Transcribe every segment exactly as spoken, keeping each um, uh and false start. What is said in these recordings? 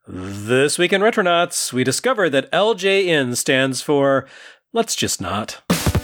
This week in Retronauts, we discover that L J N stands for Let's Just Not.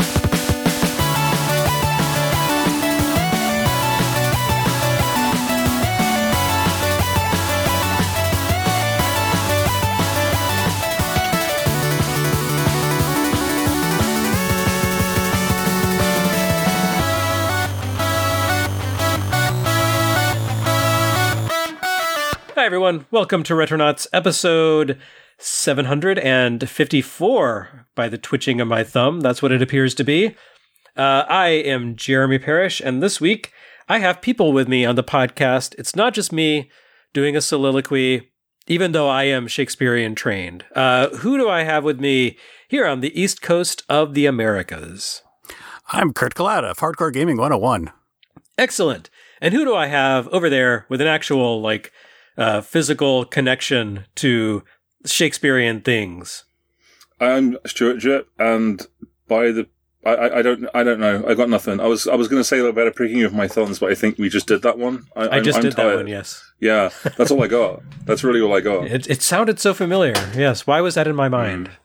Hi everyone, welcome to Retronauts episode seven hundred fifty-four by the twitching of my thumb. That's what it appears to be. Uh, I am Jeremy Parrish, and this week I have people with me on the podcast. It's not just me doing a soliloquy, even though I am Shakespearean trained. Uh, who do I have with me here on the East Coast of the Americas? I'm Kurt Kalata of Hardcore Gaming one oh one. Excellent. And who do I have over there with an actual, like, Uh, physical connection to Shakespearean things? I'm Stuart Jett, and by the I, I, I don't I don't know I got nothing. I was I was going to say about a pricking of my thumbs, but I think we just did that one. I, I just I'm, did I'm that one. Yes. Yeah, that's all I got. That's really all I got. It it sounded so familiar. Yes. Why was that in my mind? Mm.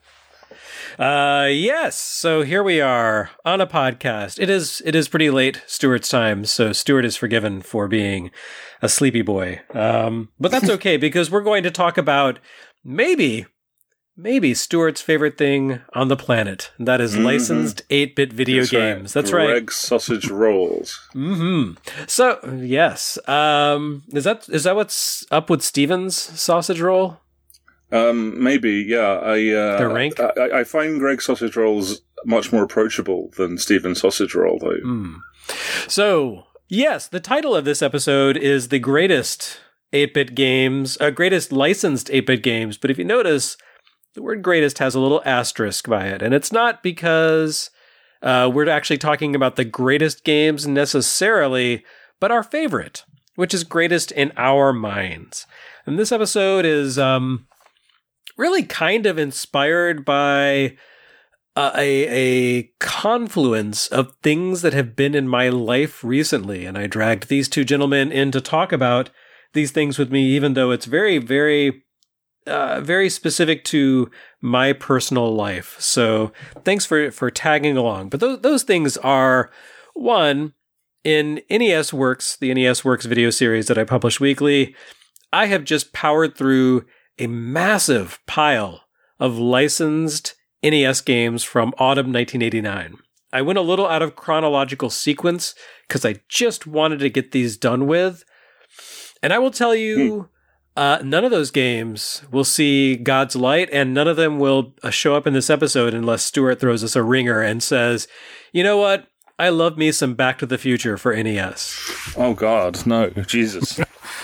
Uh, yes. So here we are on a podcast. It is it is pretty late Stuart's time, so Stuart is forgiven for being a sleepy boy. Um, but that's okay because we're going to talk about maybe, maybe Stuart's favorite thing on the planet. And that is mm-hmm. licensed eight-bit video that's games. Right. That's right. Greg's Sausage Rolls. Mm-hmm. So, yes. Um, is that is that what's up with Steven's sausage roll? Um, maybe, yeah. I, uh, Their rank? I, I find Greg's Sausage Rolls much more approachable than Steven's Sausage Roll, though. Mm. So... Yes, the title of this episode is the greatest eight-bit games, uh, greatest licensed eight-bit games, but if you notice, the word greatest has a little asterisk by it, and it's not because uh, we're actually talking about the greatest games necessarily, but our favorite, which is greatest in our minds. And this episode is um, really kind of inspired by Uh, a a confluence of things that have been in my life recently, and I dragged these two gentlemen in to talk about these things with me, even though it's very, very, uh, very specific to my personal life. So thanks for, for tagging along. But those those things are, one, in N E S Works, the N E S Works video series that I publish weekly, I have just powered through a massive pile of licensed N E S games from autumn nineteen eighty-nine. I went a little out of chronological sequence because I just wanted to get these done with. And I will tell you, hmm. uh, none of those games will see God's light, and none of them will uh, show up in this episode unless Stuart throws us a ringer and says, you know what? I love me some Back to the Future for N E S. Oh, God. No. Jesus.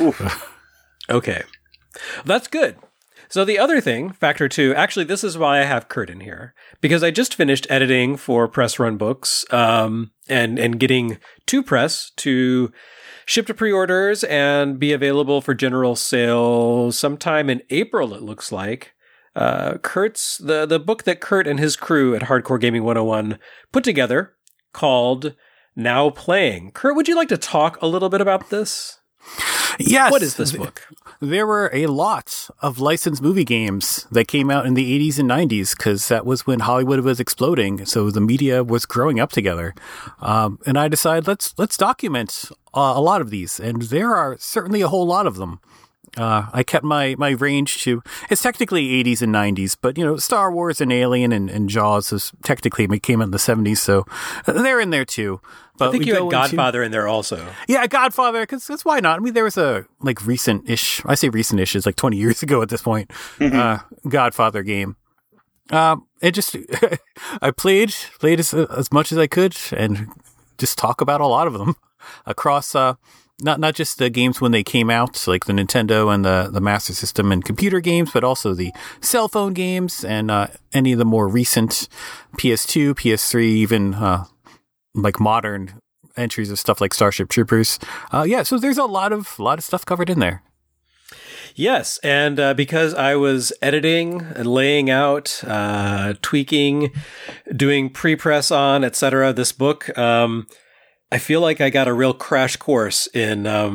Okay. That's good. So the other thing, factor two, actually, this is why I have Kurt in here, because I just finished editing for Press Run Books um, and, and getting to press to ship to pre-orders and be available for general sale sometime in April, it looks like. Uh, Kurt's, the, the book that Kurt and his crew at Hardcore Gaming one oh one put together called Now Playing. Kurt, would you like to talk a little bit about this? Yes. What is this book? There were a lot of licensed movie games that came out in the eighties and nineties because that was when Hollywood was exploding. So the media was growing up together. Um, and I decided let's let's document uh, a lot of these. And there are certainly a whole lot of them. Uh, I kept my, my range to, it's technically eighties and nineties, but, you know, Star Wars and Alien and, and Jaws is technically came out in the seventies, so they're in there too. But I think you had Godfather into, in there also. Yeah, Godfather, because that's why not? I mean, there was a, like, recent-ish, I say recent-ish, it's like twenty years ago at this point, mm-hmm. uh, Godfather game. Um, it just, I played, played as, as much as I could and just talk about a lot of them across, uh, Not not just the games when they came out, like the Nintendo and the, the Master System and computer games, but also the cell phone games and uh, any of the more recent P S two, P S three, even uh, like modern entries of stuff like Starship Troopers. Uh, yeah, so there's a lot of lot of stuff covered in there. Yes, and uh, because I was editing and laying out, uh, tweaking, doing pre-press on, et cetera, this book, um, I feel like I got a real crash course in um,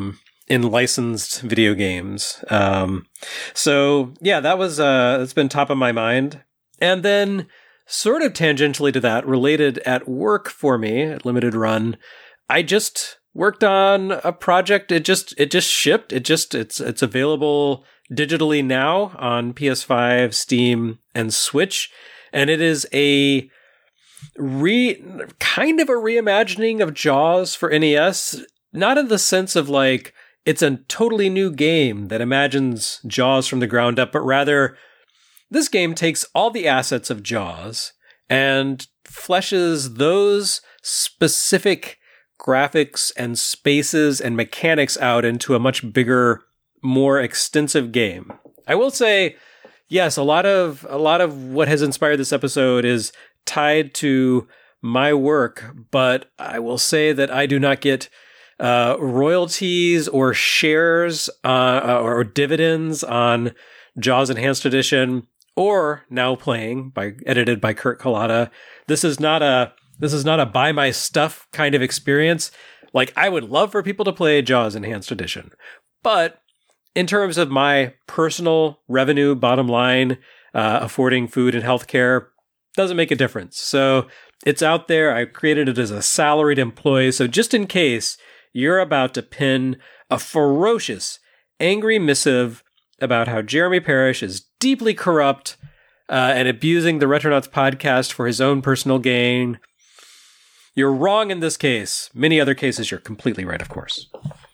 in licensed video games. Um, so yeah, that was, uh, it's been top of my mind. And then sort of tangentially to that, related at work for me at Limited Run, I just worked on a project. It just, it just shipped. It just, it's, it's available digitally now on P S five, Steam, and Switch. And it is a re, kind of a reimagining of Jaws for N E S. Not in the sense of like, it's a totally new game that imagines Jaws from the ground up, but rather this game takes all the assets of Jaws and fleshes those specific graphics and spaces and mechanics out into a much bigger, more extensive game. I will say, yes, a lot of a lot of what has inspired this episode is tied to my work, but I will say that I do not get uh, royalties or shares uh, or dividends on Jaws Enhanced Edition, or Now Playing, by edited by Kurt Kalata. This is not a this is not a buy my stuff kind of experience. Like, I would love for people to play Jaws Enhanced Edition, but in terms of my personal revenue, bottom line, uh, affording food and healthcare, doesn't make a difference. So it's out there. I created it as a salaried employee. So just in case you're about to pin a ferocious, angry missive about how Jeremy Parish is deeply corrupt uh, and abusing the Retronauts podcast for his own personal gain, you're wrong in this case. Many other cases, you're completely right, of course.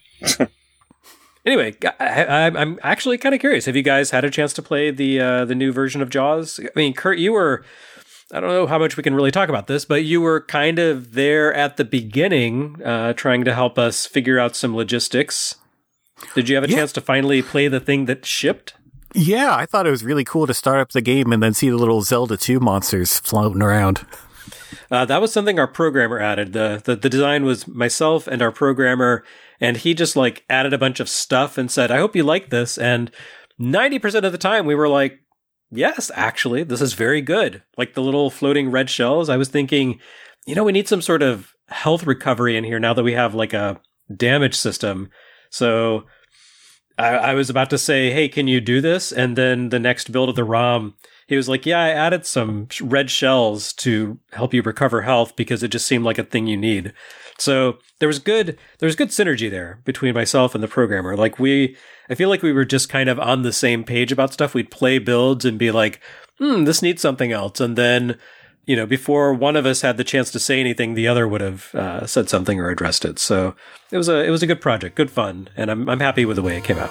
Anyway, I, I, I'm actually kind of curious. Have you guys had a chance to play the uh, the new version of Jaws? I mean, Kurt, you were, I don't know how much we can really talk about this, but you were kind of there at the beginning uh, trying to help us figure out some logistics. Did you have a yeah. chance to finally play the thing that shipped? Yeah, I thought it was really cool to start up the game and then see the little Zelda two monsters floating around. Uh, that was something our programmer added. The, the the design was myself and our programmer, and he just like added a bunch of stuff and said, I hope you like this. And ninety percent of the time we were like, yes, actually, this is very good. Like the little floating red shells. I was thinking, you know, we need some sort of health recovery in here now that we have like a damage system. So I, I was about to say, hey, can you do this? And then the next build of the ROM, he was like, yeah, I added some red shells to help you recover health because it just seemed like a thing you need. So there was good, there was good synergy there between myself and the programmer. Like we, I feel like we were just kind of on the same page about stuff. We'd play builds and be like, hmm, this needs something else. And then, you know, before one of us had the chance to say anything, the other would have uh, said something or addressed it. So it was a, it was a good project, good fun. And I'm, I'm happy with the way it came out.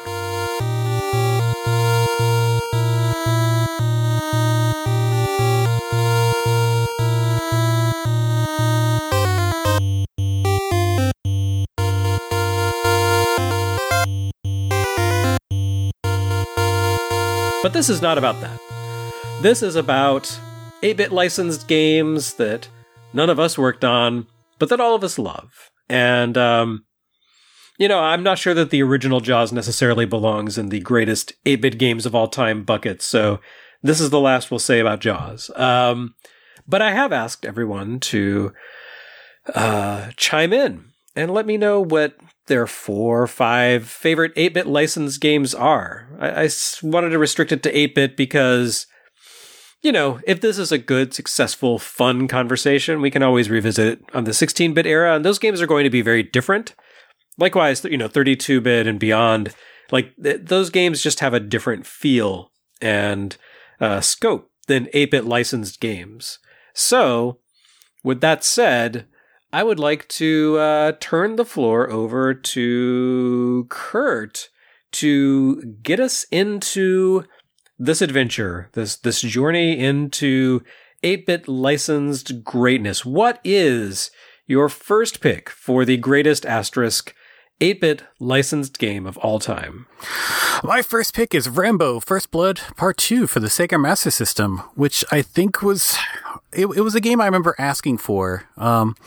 But this is not about that. This is about eight-bit licensed games that none of us worked on, but that all of us love. And, um, you know, I'm not sure that the original Jaws necessarily belongs in the greatest eight-bit games of all time bucket, so this is the last we'll say about Jaws. Um, but I have asked everyone to uh, chime in and let me know what their four or five favorite eight-bit licensed games are. I, I wanted to restrict it to eight-bit because, you know, if this is a good, successful, fun conversation, we can always revisit it on the sixteen-bit era, and those games are going to be very different. Likewise, you know, thirty-two-bit and beyond, like, th- those games just have a different feel and uh, scope than eight-bit licensed games. So, with that said, I would like to uh, turn the floor over to Kurt to get us into this adventure, this this journey into eight-bit licensed greatness. What is your first pick for the greatest asterisk eight-bit licensed game of all time? My first pick is Rambo First Blood Part two for the Sega Master System, which I think was... It, it was a game I remember asking for. Um...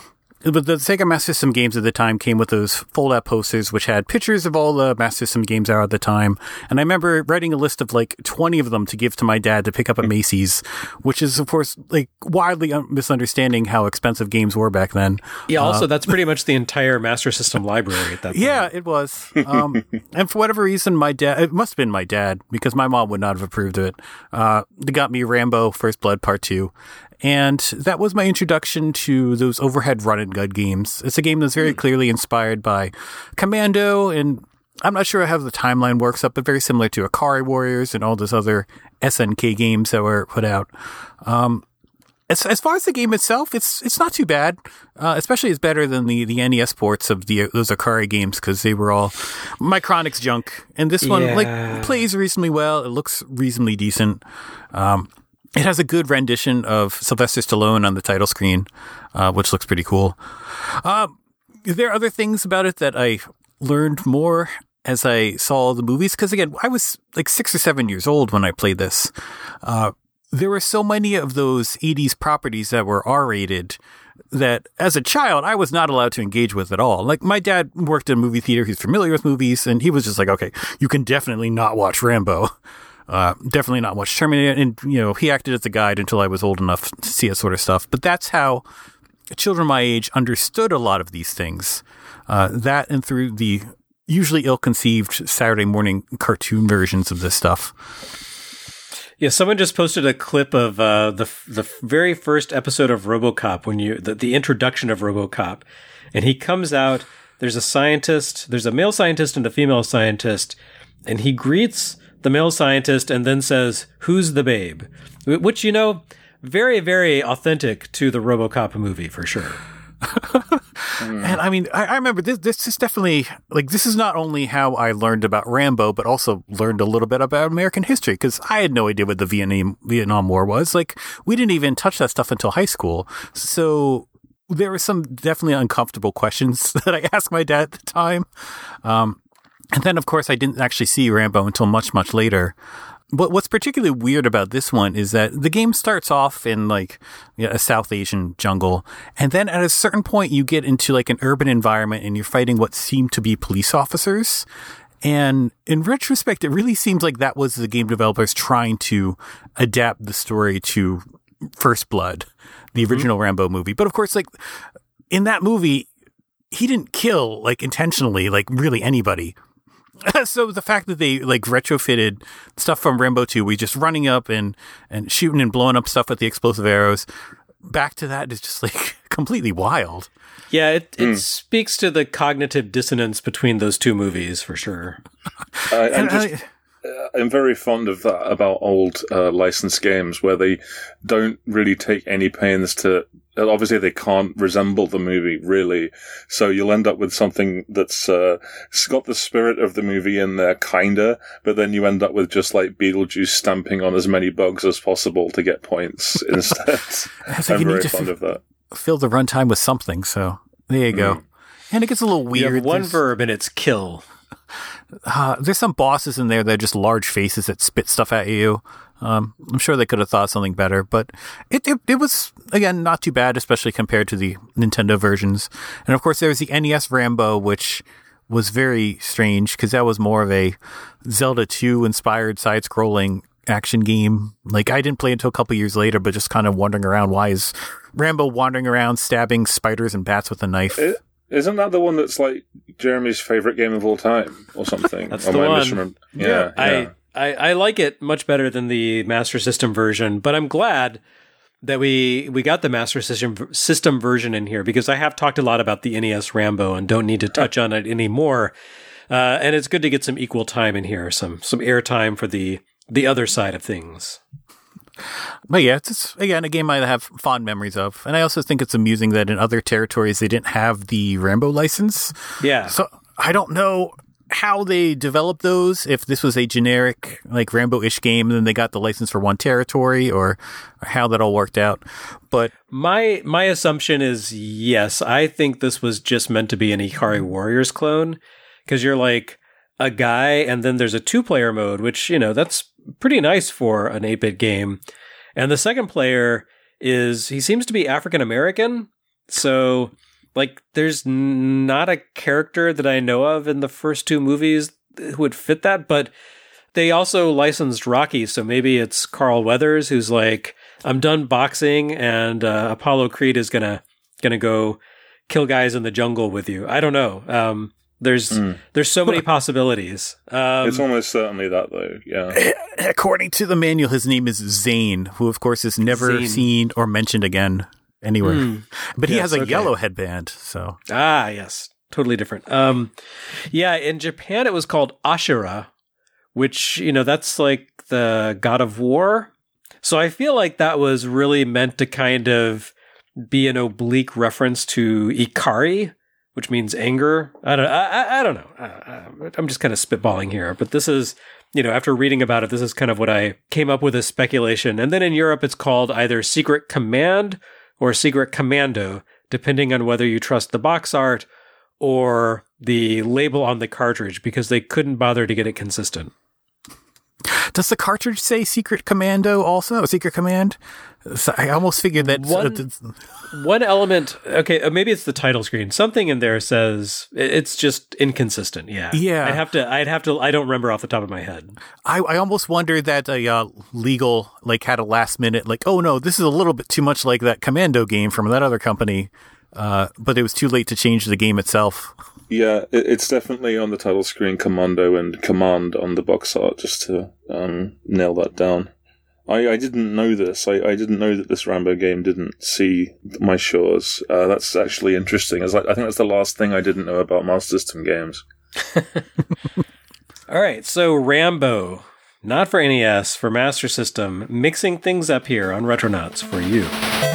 but the Sega Master System games at the time came with those fold-out posters, which had pictures of all the Master System games out at the time. And I remember writing a list of like twenty of them to give to my dad to pick up at Macy's, which is, of course, like widely misunderstanding how expensive games were back then. Yeah, also, Uh, that's pretty much the entire Master System library at that point. Yeah, it was. Um, and for whatever reason, my dad, it must have been my dad, because my mom would not have approved of it. Uh, they got me Rambo First Blood Part two. And that was my introduction to those overhead run and gun games. It's a game that's very clearly inspired by Commando, and I'm not sure how the timeline works up, but very similar to Akari Warriors and all those other S N K games that were put out. Um, as as far as the game itself, it's it's not too bad. Uh, especially it's better than the, the N E S ports of the those Akari games, because they were all Micronix junk. And this one Yeah. like plays reasonably well. It looks reasonably decent. Um, It has a good rendition of Sylvester Stallone on the title screen, uh, which looks pretty cool. Uh, there are other things about it that I learned more as I saw the movies. Because again, I was like six or seven years old when I played this. Uh, there were so many of those eighties properties that were R-rated that as a child, I was not allowed to engage with at all. Like my dad worked in a movie theater. He's familiar with movies, and he was just like, okay, you can definitely not watch Rambo. Uh, definitely not watch Terminator. And, you know, he acted as a guide until I was old enough to see that sort of stuff. But that's how children my age understood a lot of these things. Uh, that and through the usually ill-conceived Saturday morning cartoon versions of this stuff. Yeah, someone just posted a clip of uh, the the very first episode of RoboCop, when you the, the introduction of RoboCop, and he comes out. There's a scientist. There's a male scientist and a female scientist, and he greets the male scientist and then says, "Who's the babe?" Which, you know, very, very authentic to the RoboCop movie for sure. And I mean, I, I remember this, this is definitely like, this is not only how I learned about Rambo, but also learned a little bit about American history, because I had no idea what the Vietnam, Vietnam War was. Like, we didn't even touch that stuff until high school. So there were some definitely uncomfortable questions that I asked my dad at the time. Um, And then, of course, I didn't actually see Rambo until much, much later. But what's particularly weird about this one is that the game starts off in like, you know, a South Asian jungle. And then at a certain point, you get into like an urban environment and you're fighting what seem to be police officers. And in retrospect, it really seems like that was the game developers trying to adapt the story to First Blood, the original mm-hmm. Rambo movie. But of course, like in that movie, he didn't kill like intentionally, like really anybody. So the fact that they like retrofitted stuff from Rambo two, we just running up and, and shooting and blowing up stuff with the explosive arrows, back to that is just like completely wild. Yeah, it, it mm. speaks to the cognitive dissonance between those two movies for sure. I, I'm just, I'm very fond of that about old uh, licensed games where they don't really take any pains to. Obviously, they can't resemble the movie, really. So you'll end up with something that's uh, it's got the spirit of the movie in there, kinda, but then you end up with just like Beetlejuice stamping on as many bugs as possible to get points instead. I'm very fond f- of that. Fill the runtime with something, so there you go. Mm. And it gets a little weird. You have one There's, verb and it's kill. Uh, there's some bosses in there that are just large faces that spit stuff at you. Um, I'm sure they could have thought of something better, but it, it it was, again, not too bad, especially compared to the Nintendo versions. And of course, there was the N E S Rambo, which was very strange because that was more of a Zelda two inspired side-scrolling action game. Like, I didn't play it until a couple years later, but just kind of wandering around. Why is Rambo wandering around stabbing spiders and bats with a knife? It- Isn't that the one that's like Jeremy's favorite game of all time or something? That's or the one. Misremember- Yeah, yeah, I, yeah. I I like it much better than the Master System version, but I'm glad that we we got the Master System system version in here because I have talked a lot about the N E S Rambo and don't need to touch on it anymore. Uh, and it's good to get some equal time in here, some some airtime for the the other side of things. But yeah, it's just, again, a game I have fond memories of. And I also think it's amusing that in other territories, they didn't have the Rambo license. Yeah. So I don't know how they developed those, if this was a generic, like, Rambo-ish game, and then they got the license for one territory, or, or how that all worked out. But my my assumption is yes. I think this was just meant to be an Ikari Warriors clone, because you're like a guy, and then there's a two-player mode, which, you know, that's pretty nice for an eight-bit game. And the second player is, he seems to be African-American, so Like, there's not a character that I know of in the first two movies who would fit that, but they also licensed Rocky, so maybe it's Carl Weathers who's like, I'm done boxing, and uh, Apollo Creed is gonna gonna go kill guys in the jungle with you. I don't know. Um, there's mm. there's so many possibilities. Um, it's almost certainly that, though. Yeah. According to the manual, his name is Zane, who of course is never Zane. seen or mentioned again anywhere. Mm. But he yes, has a okay. yellow headband. So ah, yes, totally different. Um, yeah, in Japan it was called Ashura, which, you know, that's like the god of war. So I feel like that was really meant to kind of be an oblique reference to Ikari, which means anger. I don't, I, I don't know. I, I'm just kind of spitballing here, but this is, you know, after reading about it, this is kind of what I came up with as speculation. And then in Europe, it's called either Secret Command or Secret Commando, depending on whether you trust the box art or the label on the cartridge, because they couldn't bother to get it consistent. Does the cartridge say Secret Commando also? Secret Command? So I almost figured that. One, uh, one element, okay, maybe it's the title screen. Something in there says it's just inconsistent. Yeah. Yeah. I'd have to, I'd have to, I don't remember off the top of my head. I, I almost wondered that a uh, legal, like, had a last minute, like, oh no, this is a little bit too much like that Commando game from that other company. Uh, but it was too late to change the game itself. Yeah, it's definitely on the title screen, Commando and Command on the box art, just to um, nail that down. I, I didn't know this. I, I didn't know that this Rambo game didn't see my shores. Uh, that's actually interesting. It's like, I think that's the last thing I didn't know about Master System games. All right, so Rambo, not for N E S, for Master System, mixing things up here on Retronauts for you.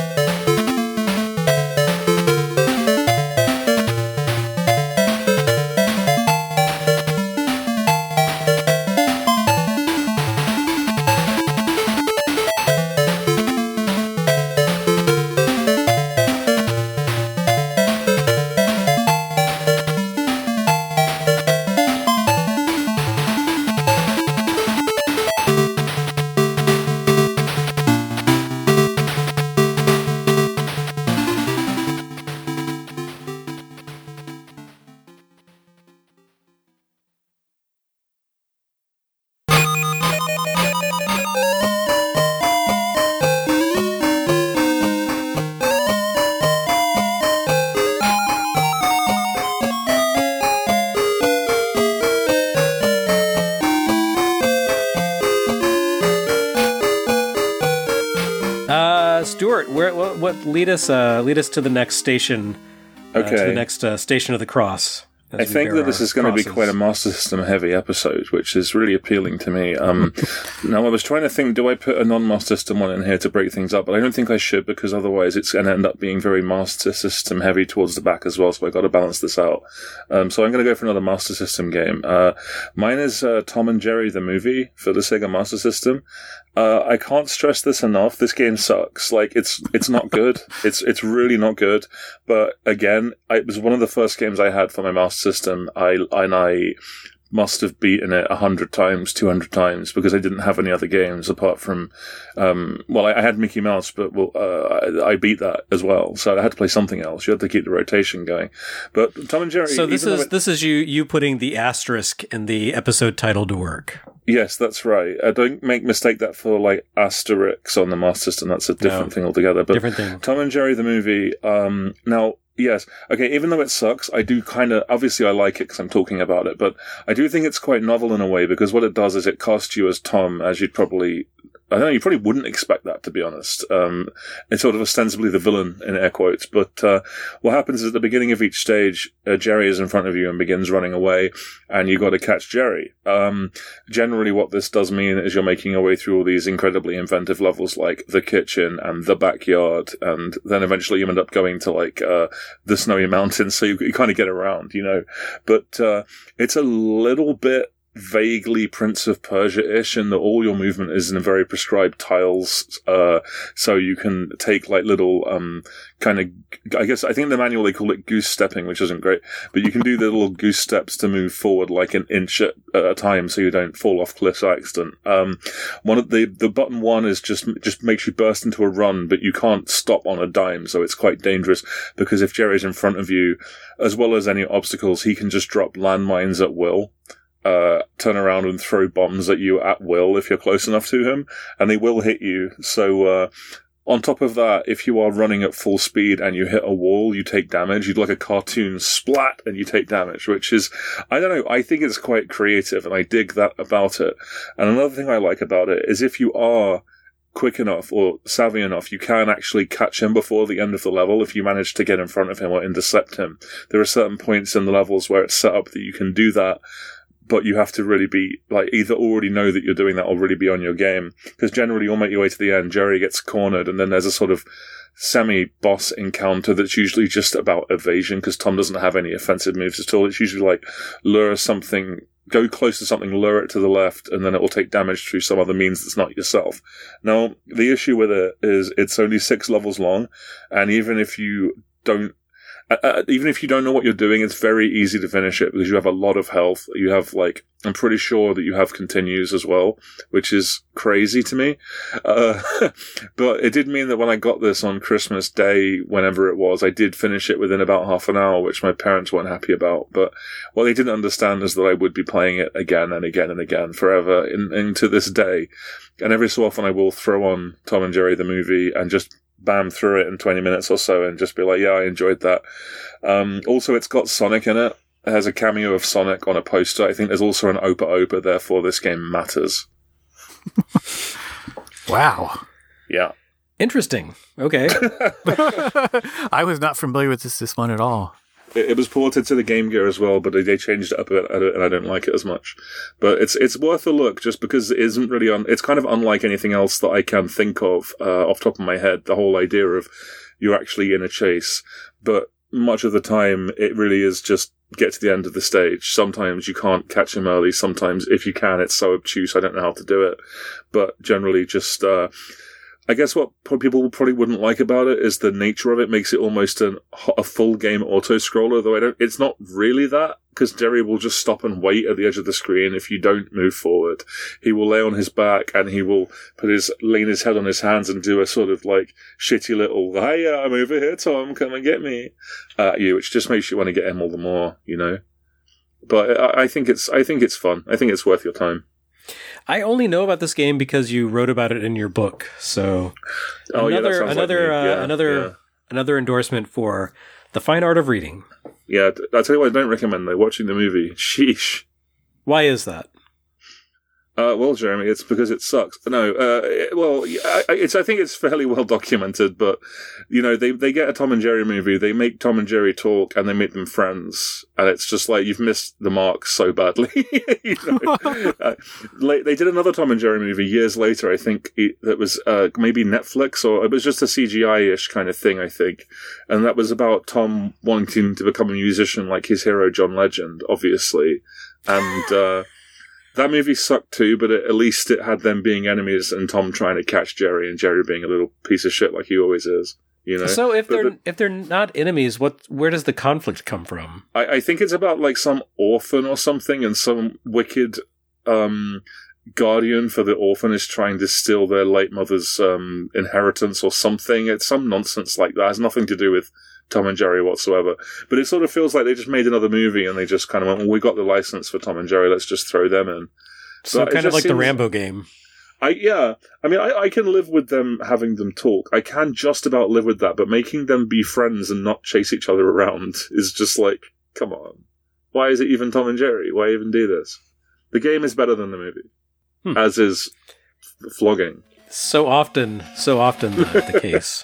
Stuart, where what, what lead us uh, lead us to the next station? Uh, okay, to the next uh, station of the cross. I think that this is going crosses. to be quite a Master System heavy episode, which is really appealing to me. Um, now, I was trying to think, do I put a non-Master System one in here to break things up? But I don't think I should, because otherwise it's going to end up being very Master System heavy towards the back as well. So I've got to balance this out. Um, so I'm going to go for another Master System game. Uh, mine is uh, Tom and Jerry the movie for the Sega Master System. Uh, I can't stress this enough. This game sucks. Like, it's, it's not good. It's, it's really not good. But again, I, it was one of the first games I had for my Master System. I, and I must have beaten it a hundred times, two hundred times, because I didn't have any other games apart from, um, well, I, I had Mickey Mouse, but well, uh, I, I beat that as well. So I had to play something else. You had to keep the rotation going. But Tom and Jerry. So this is, it, this is you, you putting the asterisk in the episode title to work. Yes, that's right. I don't make mistake that for like Asterix on the Master System. That's a different no, thing altogether. But different thing. Tom and Jerry the movie. Um, now, yes, okay. Even though it sucks, I do kind of obviously I like it because I'm talking about it. But I do think it's quite novel in a way because what it does is it casts you as Tom, as you'd probably. I don't know, you probably wouldn't expect that, to be honest. Um, it's sort of ostensibly the villain, in air quotes. But uh, what happens is at the beginning of each stage, uh, Jerry is in front of you and begins running away, and you got to catch Jerry. Um, generally, what this does mean is you're making your way through all these incredibly inventive levels like the kitchen and the backyard, and then eventually you end up going to like uh, the snowy mountains, so you, you kind of get around, you know. But uh, it's a little bit vaguely Prince of Persia-ish in that all your movement is in very prescribed tiles, uh, so you can take like little um, kind of, I guess, I think in the manual they call it goose stepping, which isn't great, but you can do the little goose steps to move forward like an inch at, at a time so you don't fall off cliffs by accident. Um, one of the, the button one is just, just makes you burst into a run, but you can't stop on a dime, so it's quite dangerous because if Jerry's in front of you, as well as any obstacles, he can just drop landmines at will. Uh, turn around and throw bombs at you at will if you're close enough to him, and they will hit you. So, uh, on top of that, if you are running at full speed and you hit a wall, you take damage. You'd like a cartoon splat and you take damage, which is, I don't know, I think it's quite creative and I dig that about it. And another thing I like about it is if you are quick enough or savvy enough, you can actually catch him before the end of the level if you manage to get in front of him or intercept him. There are certain points in the levels where it's set up that you can do that, but you have to really be, like, either already know that you're doing that or really be on your game. Because generally you'll make your way to the end, Jerry gets cornered, and then there's a sort of semi-boss encounter that's usually just about evasion, because Tom doesn't have any offensive moves at all. It's usually like, lure something, go close to something, lure it to the left, and then it will take damage through some other means that's not yourself. Now, the issue with it is it's only six levels long, and even if you don't Uh, even if you don't know what you're doing, it's very easy to finish it because you have a lot of health. You have, like, I'm pretty sure that you have continues as well, which is crazy to me. Uh, but it did mean that when I got this on Christmas Day, whenever it was, I did finish it within about half an hour, which my parents weren't happy about. But what they didn't understand is that I would be playing it again and again and again forever in, into this day. And every so often I will throw on Tom and Jerry the movie and just bam through it in twenty minutes or so and just be like, yeah, I enjoyed that. Um, also, it's got Sonic in it. It has a cameo of Sonic on a poster. I think there's also an Opa Opa, therefore this game matters. Wow. Yeah. Interesting. Okay. I was not familiar with this, this one at all. It, it was ported to the Game Gear as well, but they, they changed it up a bit, and I don't like it as much. But it's it's worth a look, just because it isn't really on. It's kind of unlike anything else that I can think of uh, off the top of my head. The whole idea of you're actually in a chase, but much of the time it really is just get to the end of the stage. Sometimes you can't catch him early. Sometimes, if you can, it's so obtuse I don't know how to do it. But generally, just. Uh, I guess what people probably wouldn't like about it is the nature of it makes it almost an, a full game auto-scroller, though I don't, it's not really that, because Jerry will just stop and wait at the edge of the screen if you don't move forward. He will lay on his back and he will put his, lean his head on his hands and do a sort of like shitty little, hey, I'm over here, Tom, come and get me, at you, which just makes you want to get him all the more, you know? But I, I think it's, I think it's fun. I think it's worth your time. I only know about this game because you wrote about it in your book. So oh, another yeah, another like yeah, uh, another yeah. another endorsement for The Fine Art of Reading. Yeah, I'll tell you what I don't recommend though, watching the movie. Sheesh. Why is that? Uh, well, Jeremy, it's because it sucks. No, uh, it, well, I, it's, I think it's fairly well documented, but, you know, they, they get a Tom and Jerry movie, they make Tom and Jerry talk, and they make them friends, and it's just like, you've missed the mark so badly. you know? uh, they did another Tom and Jerry movie years later, I think, that was uh, maybe Netflix, or it was just a C G I-ish kind of thing, I think, and that was about Tom wanting to become a musician like his hero John Legend, obviously, and... Uh, that movie sucked too, but it, at least it had them being enemies and Tom trying to catch Jerry and Jerry being a little piece of shit like he always is. You know. So if but, they're but, if they're not enemies, what where does the conflict come from? I, I think it's about like some orphan or something, and some wicked um, guardian for the orphan is trying to steal their late mother's um, inheritance or something. It's some nonsense like that. It has nothing to do with Tom and Jerry whatsoever. But it sort of feels like they just made another movie and they just kind of went, well, we got the license for Tom and Jerry, let's just throw them in. So but kind of like seems, the Rambo game. I yeah. I mean, I, I can live with them having them talk. I can just about live with that, but making them be friends and not chase each other around is just like, come on. Why is it even Tom and Jerry? Why even do this? The game is better than the movie. Hmm. As is flogging. So often, so often the, the case.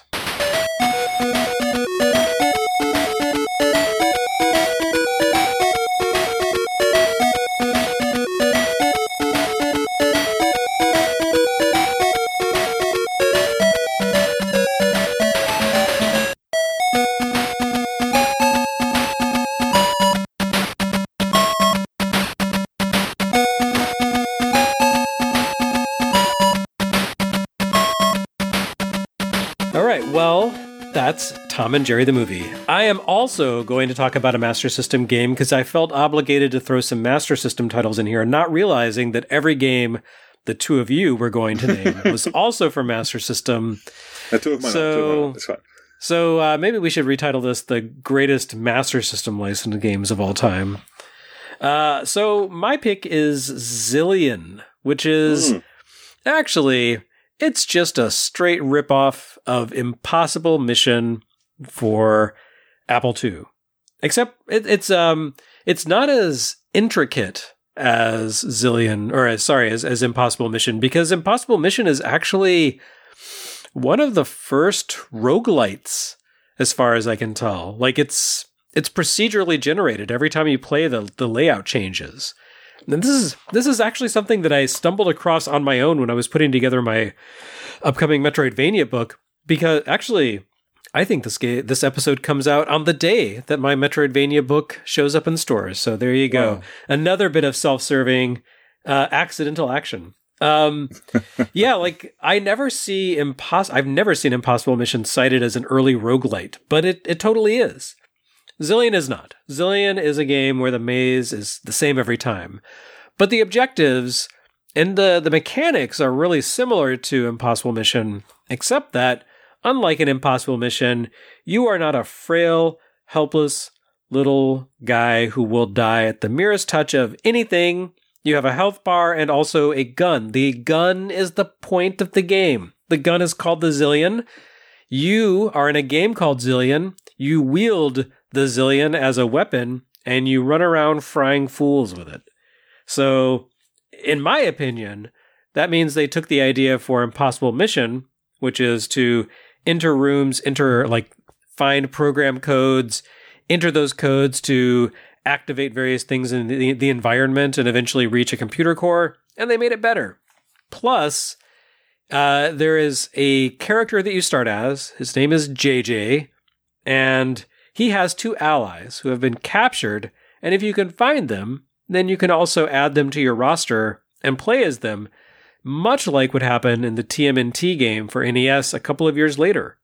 Well, that's Tom and Jerry the movie. I am also going to talk about a Master System game because I felt obligated to throw some Master System titles in here, not realizing that every game the two of you were going to name was also for Master System. Uh, two of mine. So, two of mine. It's fine. So uh, maybe we should retitle this the greatest Master System licensed games of all time. Uh, so my pick is Zillion, which is mm. actually, it's just a straight ripoff of Impossible Mission for Apple two. Except it, it's um it's not as intricate as Zillion, or as, sorry, as, as Impossible Mission, because Impossible Mission is actually one of the first roguelites, as far as I can tell. Like, it's it's procedurally generated. Every time you play, the, the layout changes. And this is this is actually something that I stumbled across on my own when I was putting together my upcoming Metroidvania book, because actually, I think this ga- this episode comes out on the day that my Metroidvania book shows up in stores. So there you go. Wow. Another bit of self-serving uh, accidental action. Um, yeah, like I never see impos- I've never seen Impossible Mission cited as an early roguelite, but it, it totally is. Zillion is not. Zillion is a game where the maze is the same every time, but the objectives and the, the mechanics are really similar to Impossible Mission, except that, unlike an Impossible Mission, you are not a frail, helpless little guy who will die at the merest touch of anything. You have a health bar and also a gun. The gun is the point of the game. The gun is called the Zillion. You are in a game called Zillion. You wield the Zillion as a weapon, and you run around frying fools with it. So, in my opinion, that means they took the idea for Impossible Mission, which is to enter rooms, enter, like, find program codes, enter those codes to activate various things in the, the environment and eventually reach a computer core, and they made it better. Plus, uh, there is a character that you start as. His name is J J, and he has two allies who have been captured, and if you can find them, then you can also add them to your roster and play as them, much like what happened in the T M N T game for N E S a couple of years later.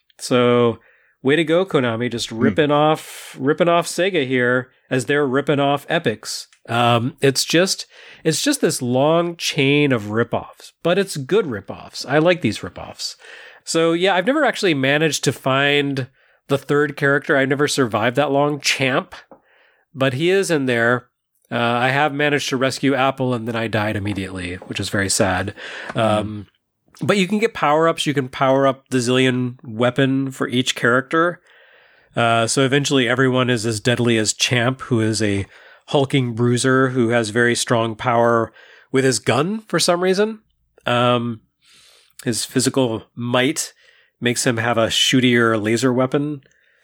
So, way to go, Konami, just ripping mm. off ripping off Sega here as they're ripping off Epix. Um, it's just it's just this long chain of ripoffs, but it's good ripoffs. I like these ripoffs. So yeah, I've never actually managed to find the third character. I've never survived that long, Champ, but he is in there. Uh, I have managed to rescue Apple, and then I died immediately, which is very sad. Mm. Um, but you can get power-ups. You can power up the Zillion weapon for each character. Uh, so eventually everyone is as deadly as Champ, who is a hulking bruiser who has very strong power with his gun for some reason. Um, his physical might makes him have a shootier laser weapon.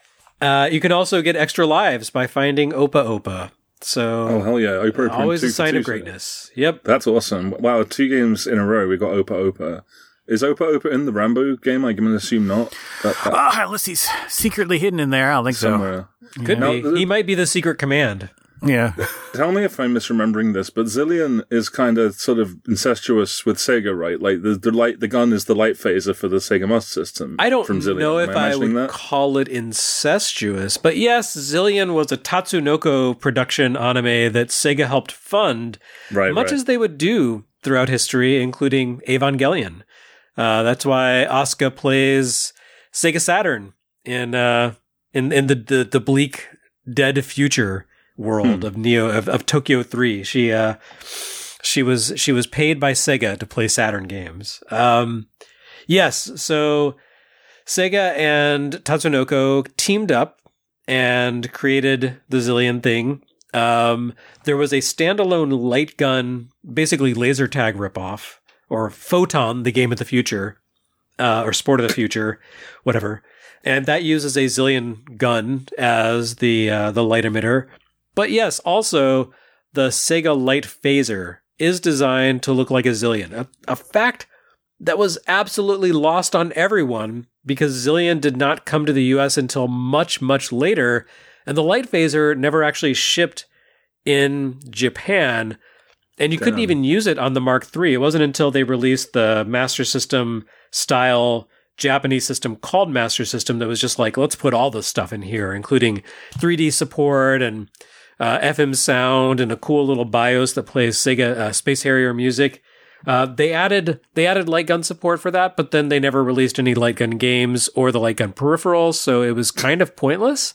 Uh, you can also get extra lives by finding Opa Opa. So, oh hell yeah, Opa Opa, always a sign of greatness. Yep, that's awesome. Wow, two games in a row we got Opa Opa. Is Opa Opa in the Rambo game? I'm going to assume not. That, that oh, unless he's secretly hidden in there. I don't think somewhere. so. Could yeah. be. Now, he might be the secret command. Yeah. Tell me if I'm misremembering this, but Zillion is kind of sort of incestuous with Sega, right? Like the the light, the gun is the light phaser for the Sega Master System. I don't from Zillion. know if I, I would that? call it incestuous, but yes, Zillion was a Tatsunoko production anime that Sega helped fund, right, much right. as they would do throughout history, including Evangelion. Uh, that's why Asuka plays Sega Saturn in uh, in in the, the the bleak dead future world hmm. of Neo of, of Tokyo three. She uh she was she was paid by Sega to play Saturn games. Um yes, so Sega and Tatsunoko teamed up and created the Zillion thing. Um there was a standalone light gun, basically laser tag ripoff, or Photon, the game of the future, uh, or Sport of the Future, whatever. And that uses a Zillion gun as the uh, the light emitter. But yes, also, the Sega Light Phaser is designed to look like a Zillion. A, a fact that was absolutely lost on everyone because Zillion did not come to the U S until much, much later. And the Light Phaser never actually shipped in Japan. And you Damn. couldn't even use it on the Mark three. It wasn't until they released the Master System style Japanese system called Master System that was just like, let's put all this stuff in here, including three D support and uh, F M sound and a cool little BIOS that plays Sega uh, Space Harrier music. Uh, they added they added light gun support for that, but then they never released any light gun games or the light gun peripherals, so it was kind of pointless.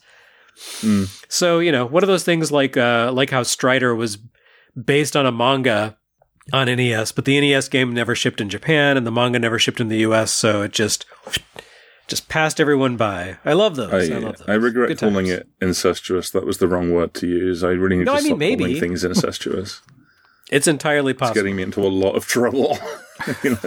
Mm. So, you know, one of those things like uh, like how Strider was based on a manga on N E S, but the N E S game never shipped in Japan and the manga never shipped in the U S, so it just just passed everyone by. I love those. I, I love those. I regret Good calling times. it incestuous. That was the wrong word to use. I really need no, to I mean, stop maybe. calling things incestuous. It's entirely possible. It's getting me into a lot of trouble. you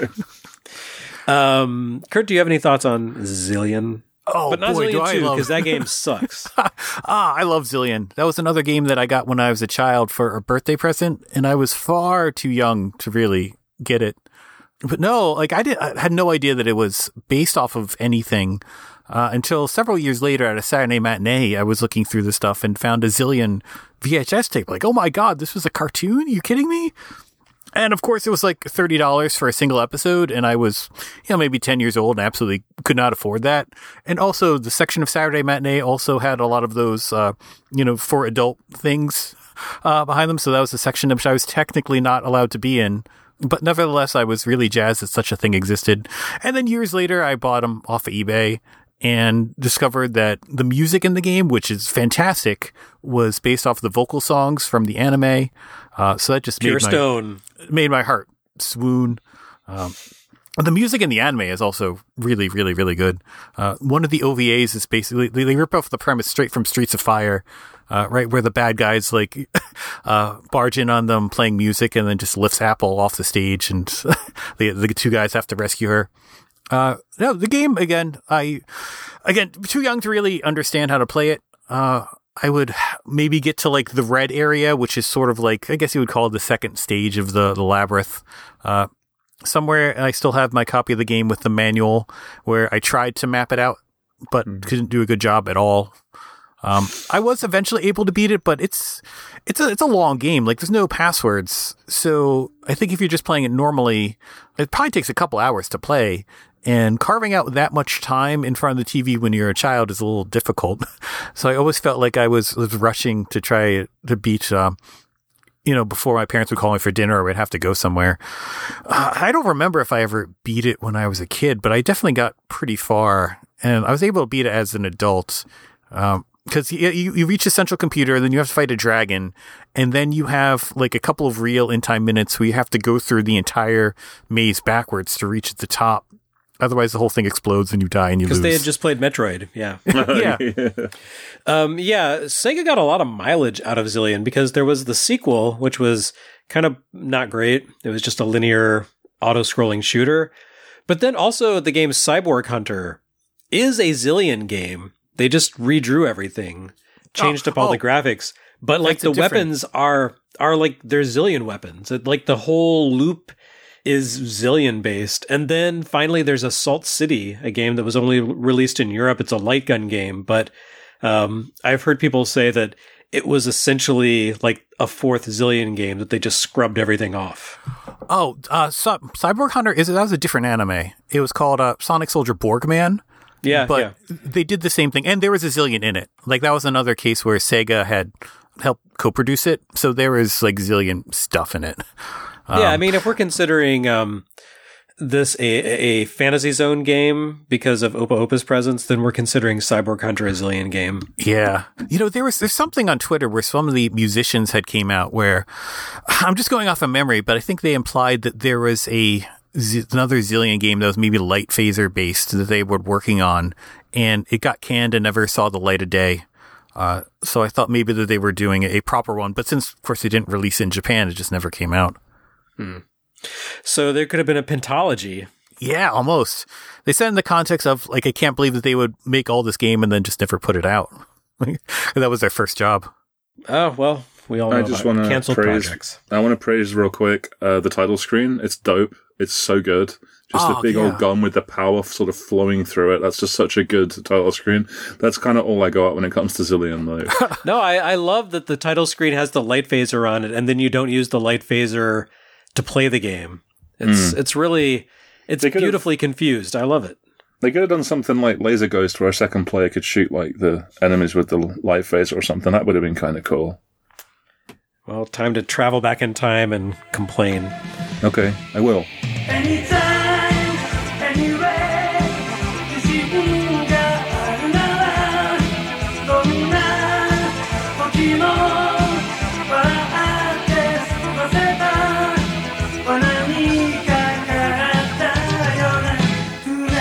know? um, Kurt, do you have any thoughts on Zillion? Oh, but not boy, Zillion do I two, love... because that game sucks. ah, I love Zillion. That was another game that I got when I was a child for a birthday present, and I was far too young to really get it. But no, like I did, I had no idea that it was based off of anything uh, until several years later at a Saturday matinee. I was looking through the stuff and found a Zillion V H S tape. Like, oh my God, this was a cartoon? Are you kidding me? And of course, it was like thirty dollars for a single episode. And I was, you know, maybe ten years old and absolutely could not afford that. And also, the section of Saturday Matinee also had a lot of those, uh, you know, for adult things uh, behind them. So that was a section which I was technically not allowed to be in. But nevertheless, I was really jazzed that such a thing existed. And then years later, I bought them off of eBay and discovered that the music in the game, which is fantastic, was based off the vocal songs from the anime. Uh, so that just Pure made stone. my, made my heart swoon. Um, the music in the anime is also really, really, really good. Uh, one of the O V As is basically, they, they rip off the premise straight from Streets of Fire, uh, right where the bad guys like uh, barge in on them playing music and then just lifts Apple off the stage and the, the two guys have to rescue her. Uh, no, the game, again, I, again, too young to really understand how to play it. Uh, I would maybe get to like the red area, which is sort of like, I guess you would call it the second stage of the, the labyrinth. Uh, somewhere I still have my copy of the game with the manual where I tried to map it out, but mm. couldn't do a good job at all. Um, I was eventually able to beat it, but it's, it's a, it's a long game. Like there's no passwords. So I think if you're just playing it normally, it probably takes a couple hours to play. And carving out that much time in front of the T V when you're a child is a little difficult. So I always felt like I was, was rushing to try to beat, uh, you know, before my parents would call me for dinner or we'd have to go somewhere. Uh, I don't remember if I ever beat it when I was a kid, but I definitely got pretty far. And I was able to beat it as an adult. Um, Because you, you you reach a central computer, then you have to fight a dragon, and then you have like a couple of real in-time minutes where you have to go through the entire maze backwards to reach the top. Otherwise, the whole thing explodes and you die and you lose. Because they had just played Metroid, yeah. yeah. yeah. Um, yeah, Sega got a lot of mileage out of Zillion because there was the sequel, which was kind of not great. It was just a linear auto-scrolling shooter. But then also the game Cyborg Hunter is a Zillion game. They just redrew everything, changed oh, up all oh, the graphics. But like the weapons are are like they're Zillion weapons. It, like the whole loop is Zillion based. And then finally there's Assault City, a game that was only released in Europe. It's a light gun game, but um, I've heard people say that it was essentially like a fourth Zillion game that they just scrubbed everything off. Oh, uh, so, Cyborg Hunter is that was a different anime. It was called uh, Sonic Soldier Borgman. Yeah, but yeah. they did the same thing, and there was a Zillion in it. Like that was another case where Sega had helped co-produce it, so there was like Zillion stuff in it. Um, yeah, I mean, if we're considering um, this a, a Fantasy Zone game because of Opa Opa's presence, then we're considering Cyborg Hunter a Zillion game. Yeah, you know, there was there's something on Twitter where some of the musicians had came out where I'm just going off of memory, but I think they implied that there was a Z- another Zillion game that was maybe light phaser based that they were working on, and it got canned and never saw the light of day. Uh, so I thought maybe that they were doing a proper one, but since of course they didn't release it in Japan, it just never came out. Hmm. So there could have been a pentology. Yeah, almost. They said in the context of like, I can't believe that they would make all this game and then just never put it out. That was their first job. Oh well. We all know I just want to canceled praise. projects. I want to praise real quick uh, the title screen. It's dope. It's so good. Just oh, the big yeah. old gun with the power sort of flowing through it. That's just such a good title screen. That's kind of all I got when it comes to Zillion, though. No, I, I love that the title screen has the light phaser on it, and then you don't use the light phaser to play the game. It's mm. it's really it's beautifully confused. I love it. They could have done something like Laser Ghost, where a second player could shoot like the enemies with the light phaser or something. That would have been kind of cool. Well, time to travel back in time and complain. Okay, I will. Anytime, anywhere, 自信があるならどんな時も笑って過ごせば罠にかかったような船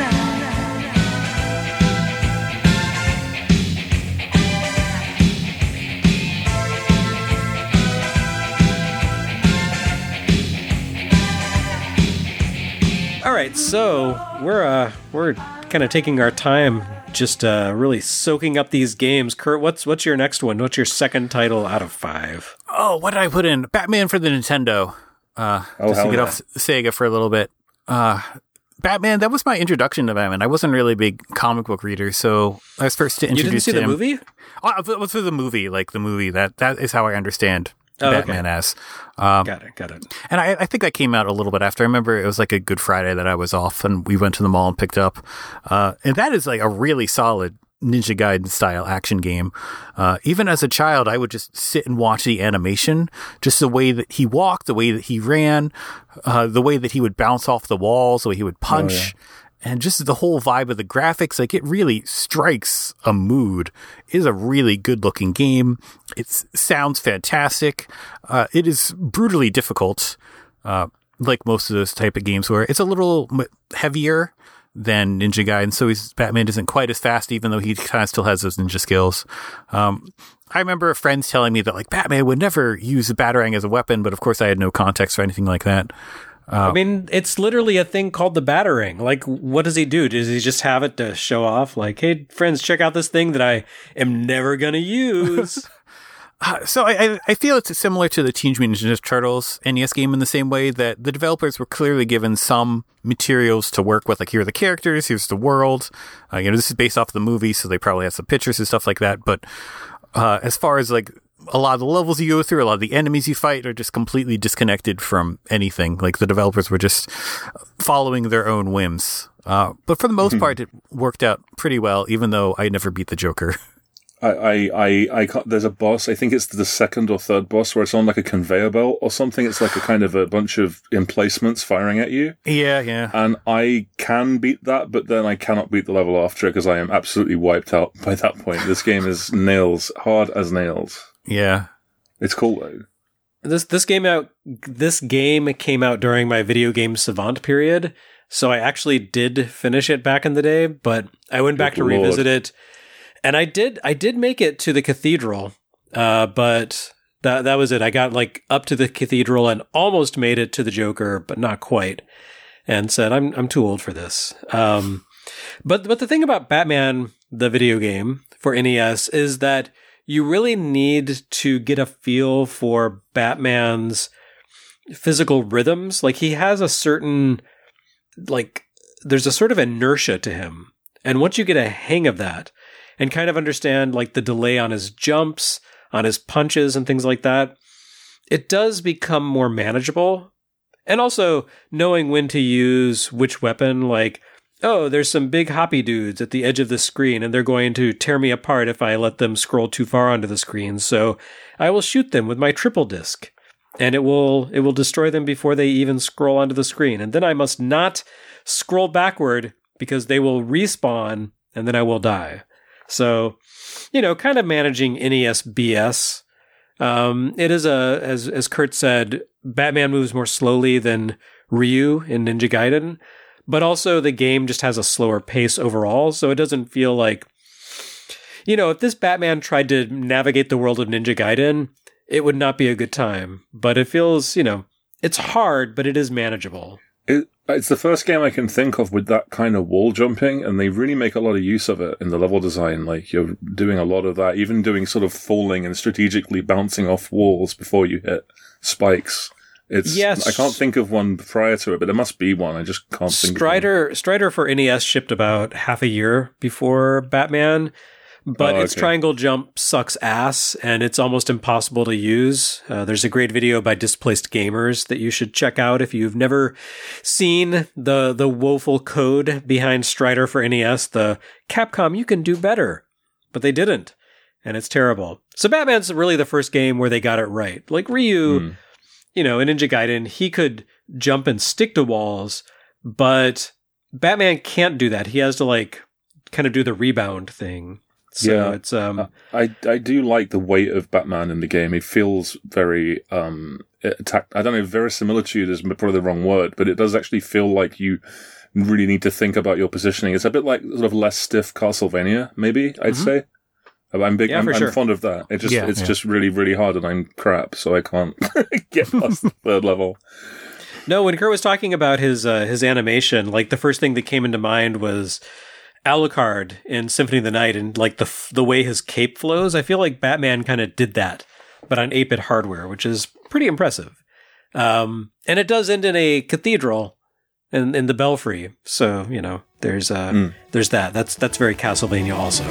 All right, so we're uh we're kind of taking our time, just uh really soaking up these games. Kurt, what's what's your next one? What's your second title out of five? Oh, what did I put in? Batman for the Nintendo. Uh, Oh, just to hell get yeah. off Sega for a little bit. Uh, Batman, that was my introduction to Batman. I wasn't really a big comic book reader, so I was first to You didn't introduce see the him. movie? Oh, it was for the movie, like the movie. That that is how I understand Oh, okay. Batman as. Um, Got it, got it. and I, I think that came out a little bit after. I remember it was like a Good Friday that I was off, and we went to the mall and picked up. Uh, and that is like a really solid Ninja Gaiden style action game. Uh, even as a child, I would just sit and watch the animation, just the way that he walked, the way that he ran, uh, the way that he would bounce off the walls, the way he would punch. And just the whole vibe of the graphics, like it really strikes a mood. It is a really good looking game. It sounds fantastic. Uh, it is brutally difficult, uh, like most of those type of games where it's a little m- heavier than Ninja Gaiden. So he's, Batman isn't quite as fast, even though he kind of still has those ninja skills. Um, I remember friends telling me that like Batman would never use a Batarang as a weapon, but of course I had no context or anything like that. I mean, it's literally a thing called the Batarang. Like, what does he do? Does he just have it to show off? Like, hey, friends, check out this thing that I am never going to use. Uh, so I, I I feel it's similar to the Teenage Mutant Ninja Turtles N E S game in the same way that the developers were clearly given some materials to work with. Like, here are the characters, here's the world. Uh, you know, this is based off the movie, so they probably have some pictures and stuff like that. But uh, as far as like a lot of the levels you go through, a lot of the enemies you fight are just completely disconnected from anything. Like the developers were just following their own whims. Uh, but for the most part, it worked out pretty well, even though I never beat the Joker. I, I, I, I can't, there's a boss, I think it's the second or third boss, where it's on like a conveyor belt or something. It's like a kind of a bunch of emplacements firing at you. Yeah, yeah. And I can beat that, but then I cannot beat the level after it because I am absolutely wiped out by that point. This game is nails, hard as nails. Yeah. It's cool though. This this game out this game came out during my video game savant period, so I actually did finish it back in the day, but I went back Good to Lord. revisit it, and I did I did make it to the cathedral, uh, but that that was it. I got like up to the cathedral and almost made it to the Joker, but not quite, and said I'm I'm too old for this. Um, but but the thing about Batman the video game for N E S is that you really need to get a feel for Batman's physical rhythms. Like he has a certain, like, there's a sort of inertia to him. And once you get a hang of that and kind of understand like the delay on his jumps, on his punches and things like that, it does become more manageable. And also knowing when to use which weapon, like, oh, there's some big hoppy dudes at the edge of the screen and they're going to tear me apart if I let them scroll too far onto the screen. So I will shoot them with my triple disc and it will it will destroy them before they even scroll onto the screen. And then I must not scroll backward because they will respawn and then I will die. So, you know, kind of managing N E S B S. Um, it is a, as as Kurt said, Batman moves more slowly than Ryu in Ninja Gaiden. But also the game just has a slower pace overall, so it doesn't feel like, you know, if this Batman tried to navigate the world of Ninja Gaiden, it would not be a good time. But it feels, you know, it's hard, but it is manageable. It, it's the first game I can think of with that kind of wall jumping, and they really make a lot of use of it in the level design. Like, you're doing a lot of that, even doing sort of falling and strategically bouncing off walls before you hit spikes. It's, Yes. I can't think of one prior to it, but there must be one. I just can't think of one. Strider Strider for N E S shipped about half a year before Batman, but Oh, its okay. triangle jump sucks ass, and it's almost impossible to use. Uh, there's a great video by Displaced Gamers that you should check out if you've never seen the the woeful code behind Strider for N E S. The Capcom, you can do better, but they didn't, and it's terrible. So Batman's really the first game where they got it right. Like Ryu, Mm. you know, in Ninja Gaiden, he could jump and stick to walls, but Batman can't do that. He has to like kind of do the rebound thing. So Yeah. it's um I I do like the weight of Batman in the game. It feels very um attack. I don't know. Verisimilitude is probably the wrong word, but it does actually feel like you really need to think about your positioning. It's a bit like sort of less stiff Castlevania, maybe I'd Mhm. say. I'm big. Yeah, I'm, for I'm sure. fond of that. It just Yeah, it's yeah. just really really hard, and I'm crap, so I can't get past the third level. no, when Kurt was talking about his uh, his animation, like the first thing that came into mind was Alucard in Symphony of the Night, and like the f- the way his cape flows. I feel like Batman kind of did that, but on eight-bit hardware, which is pretty impressive. Um, and it does end in a cathedral in, in the Belfry, so you know there's uh, Mm. there's that. That's that's very Castlevania also.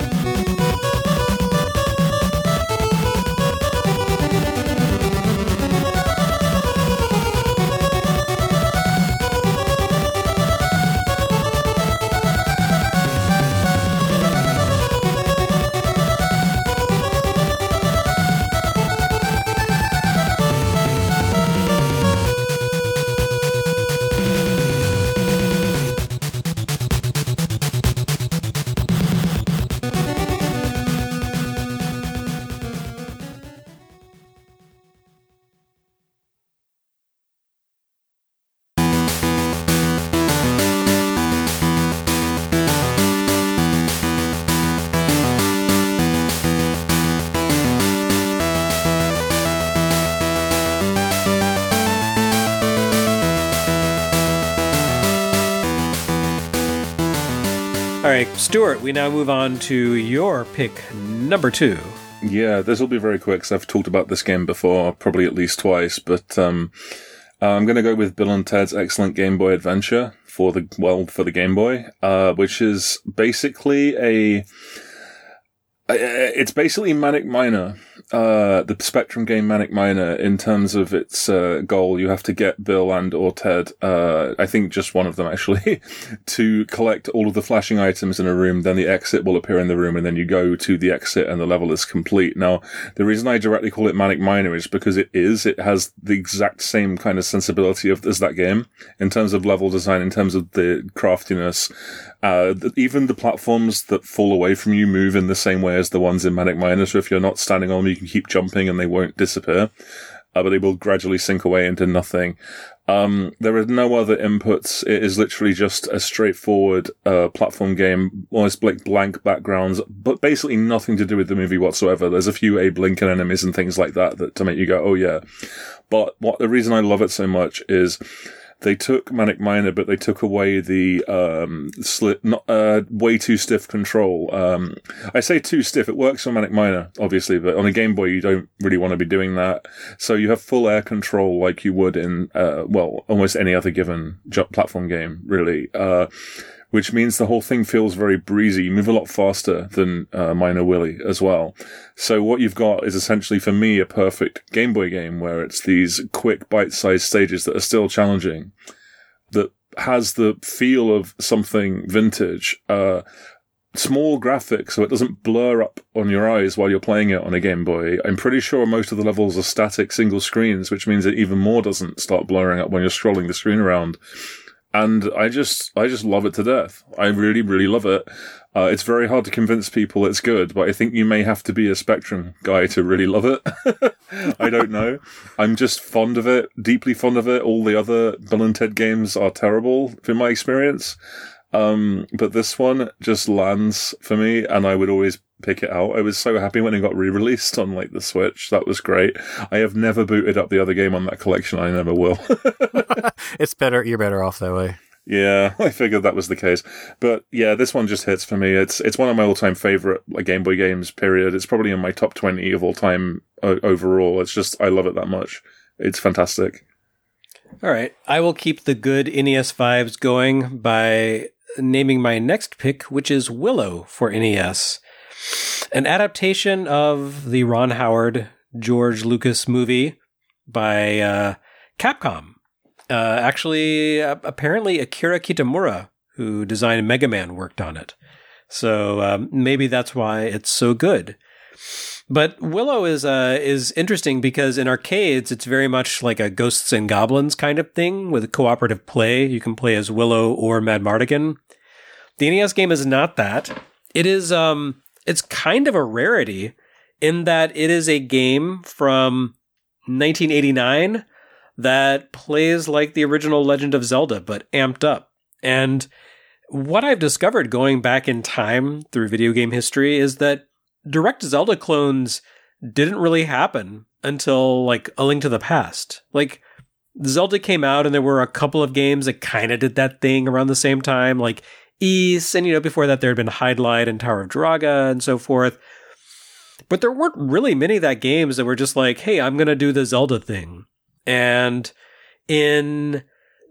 All right, Stuart, we now move on to your pick number two. Yeah, this will be very quick because I've talked about this game before, probably at least twice. But um, uh, I'm going to go with Bill and Ted's Excellent Game Boy Adventure for the well for the Game Boy, uh, which is basically a. It's basically Manic Miner, uh, the Spectrum game Manic Miner, in terms of its uh, goal. You have to get Bill and or Ted, uh, I think just one of them actually, to collect all of the flashing items in a room. Then the exit will appear in the room, and then you go to the exit and the level is complete. Now, the reason I directly call it Manic Miner is because it is. It has the exact same kind of sensibility of as that game in terms of level design, in terms of the craftiness. Uh, even the platforms that fall away from you move in the same way as the ones in Manic Miner. So if you're not standing on them, you can keep jumping and they won't disappear. Uh, but they will gradually sink away into nothing. Um, there are no other inputs. It is literally just a straightforward, uh, platform game, almost like blank backgrounds, but basically nothing to do with the movie whatsoever. There's a few Abe Lincoln enemies and things like that that to make you go, oh yeah. But what, the reason I love it so much is, they took Manic Miner, but they took away the um, slit, not uh, way too stiff control. Um, I say too stiff. It works on Manic Miner, obviously, but on a Game Boy, you don't really want to be doing that. So you have full air control, like you would in uh, well, almost any other given j- platform game, really. Uh, which means the whole thing feels very breezy. You move a lot faster than uh, Minor Willy as well. So what you've got is essentially, for me, a perfect Game Boy game where it's these quick, bite-sized stages that are still challenging, that has the feel of something vintage, uh, small graphics, so it doesn't blur up on your eyes while you're playing it on a Game Boy. I'm pretty sure most of the levels are static single screens, which means it even more doesn't start blurring up when you're scrolling the screen around. And I just, I just love it to death. I really, really love it. Uh, it's very hard to convince people it's good, but I think you may have to be a Spectrum guy to really love it. I don't know. I'm just fond of it, deeply fond of it. All the other Bill and Ted games are terrible, in my experience. Um, but this one just lands for me, and I would always pick it out. I was so happy when it got re-released on like the Switch. That was great. I have never booted up the other game on that collection. I never will. It's better. You're better off that way. Yeah, I figured that was the case. But yeah, this one just hits for me. It's it's one of my all-time favorite like, Game Boy games, period. It's probably in my top twenty of all time o- overall. It's just, I love it that much. It's fantastic. All right. I will keep the good N E S vibes going by naming my next pick, which is Willow for N E S. an adaptation of the Ron Howard, George Lucas movie by uh, Capcom. Uh, actually, uh, apparently Akira Kitamura, who designed Mega Man, worked on it. So um, maybe that's why it's so good. But Willow is uh, is interesting because in arcades, it's very much like a Ghosts and Goblins kind of thing with cooperative play. You can play as Willow or Madmartigan. The N E S game is not that. It is um, it's kind of a rarity in that it is a game from nineteen eighty-nine that plays like the original Legend of Zelda, but amped up. And what I've discovered going back in time through video game history is that direct Zelda clones didn't really happen until like A Link to the Past. Like Zelda came out and there were a couple of games that kind of did that thing around the same time, like Ys, and you know, before that there had been Hydlide and Tower of Draga and so forth. But there weren't really many of that games that were just like, hey, I'm going to do the Zelda thing. And in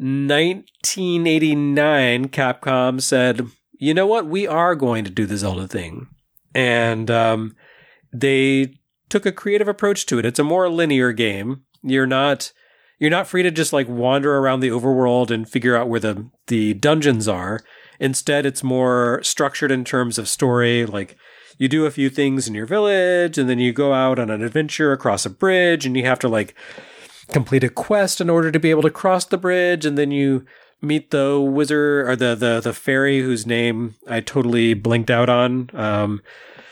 nineteen eighty-nine, Capcom said, you know what? We are going to do the Zelda thing. And um, they took a creative approach to it. It's a more linear game. You're not you're not free to just like wander around the overworld and figure out where the, the dungeons are. Instead, it's more structured in terms of story. Like you do a few things in your village and then you go out on an adventure across a bridge and you have to like complete a quest in order to be able to cross the bridge. And then you meet the wizard or the, the, the fairy whose name I totally blinked out on. Um,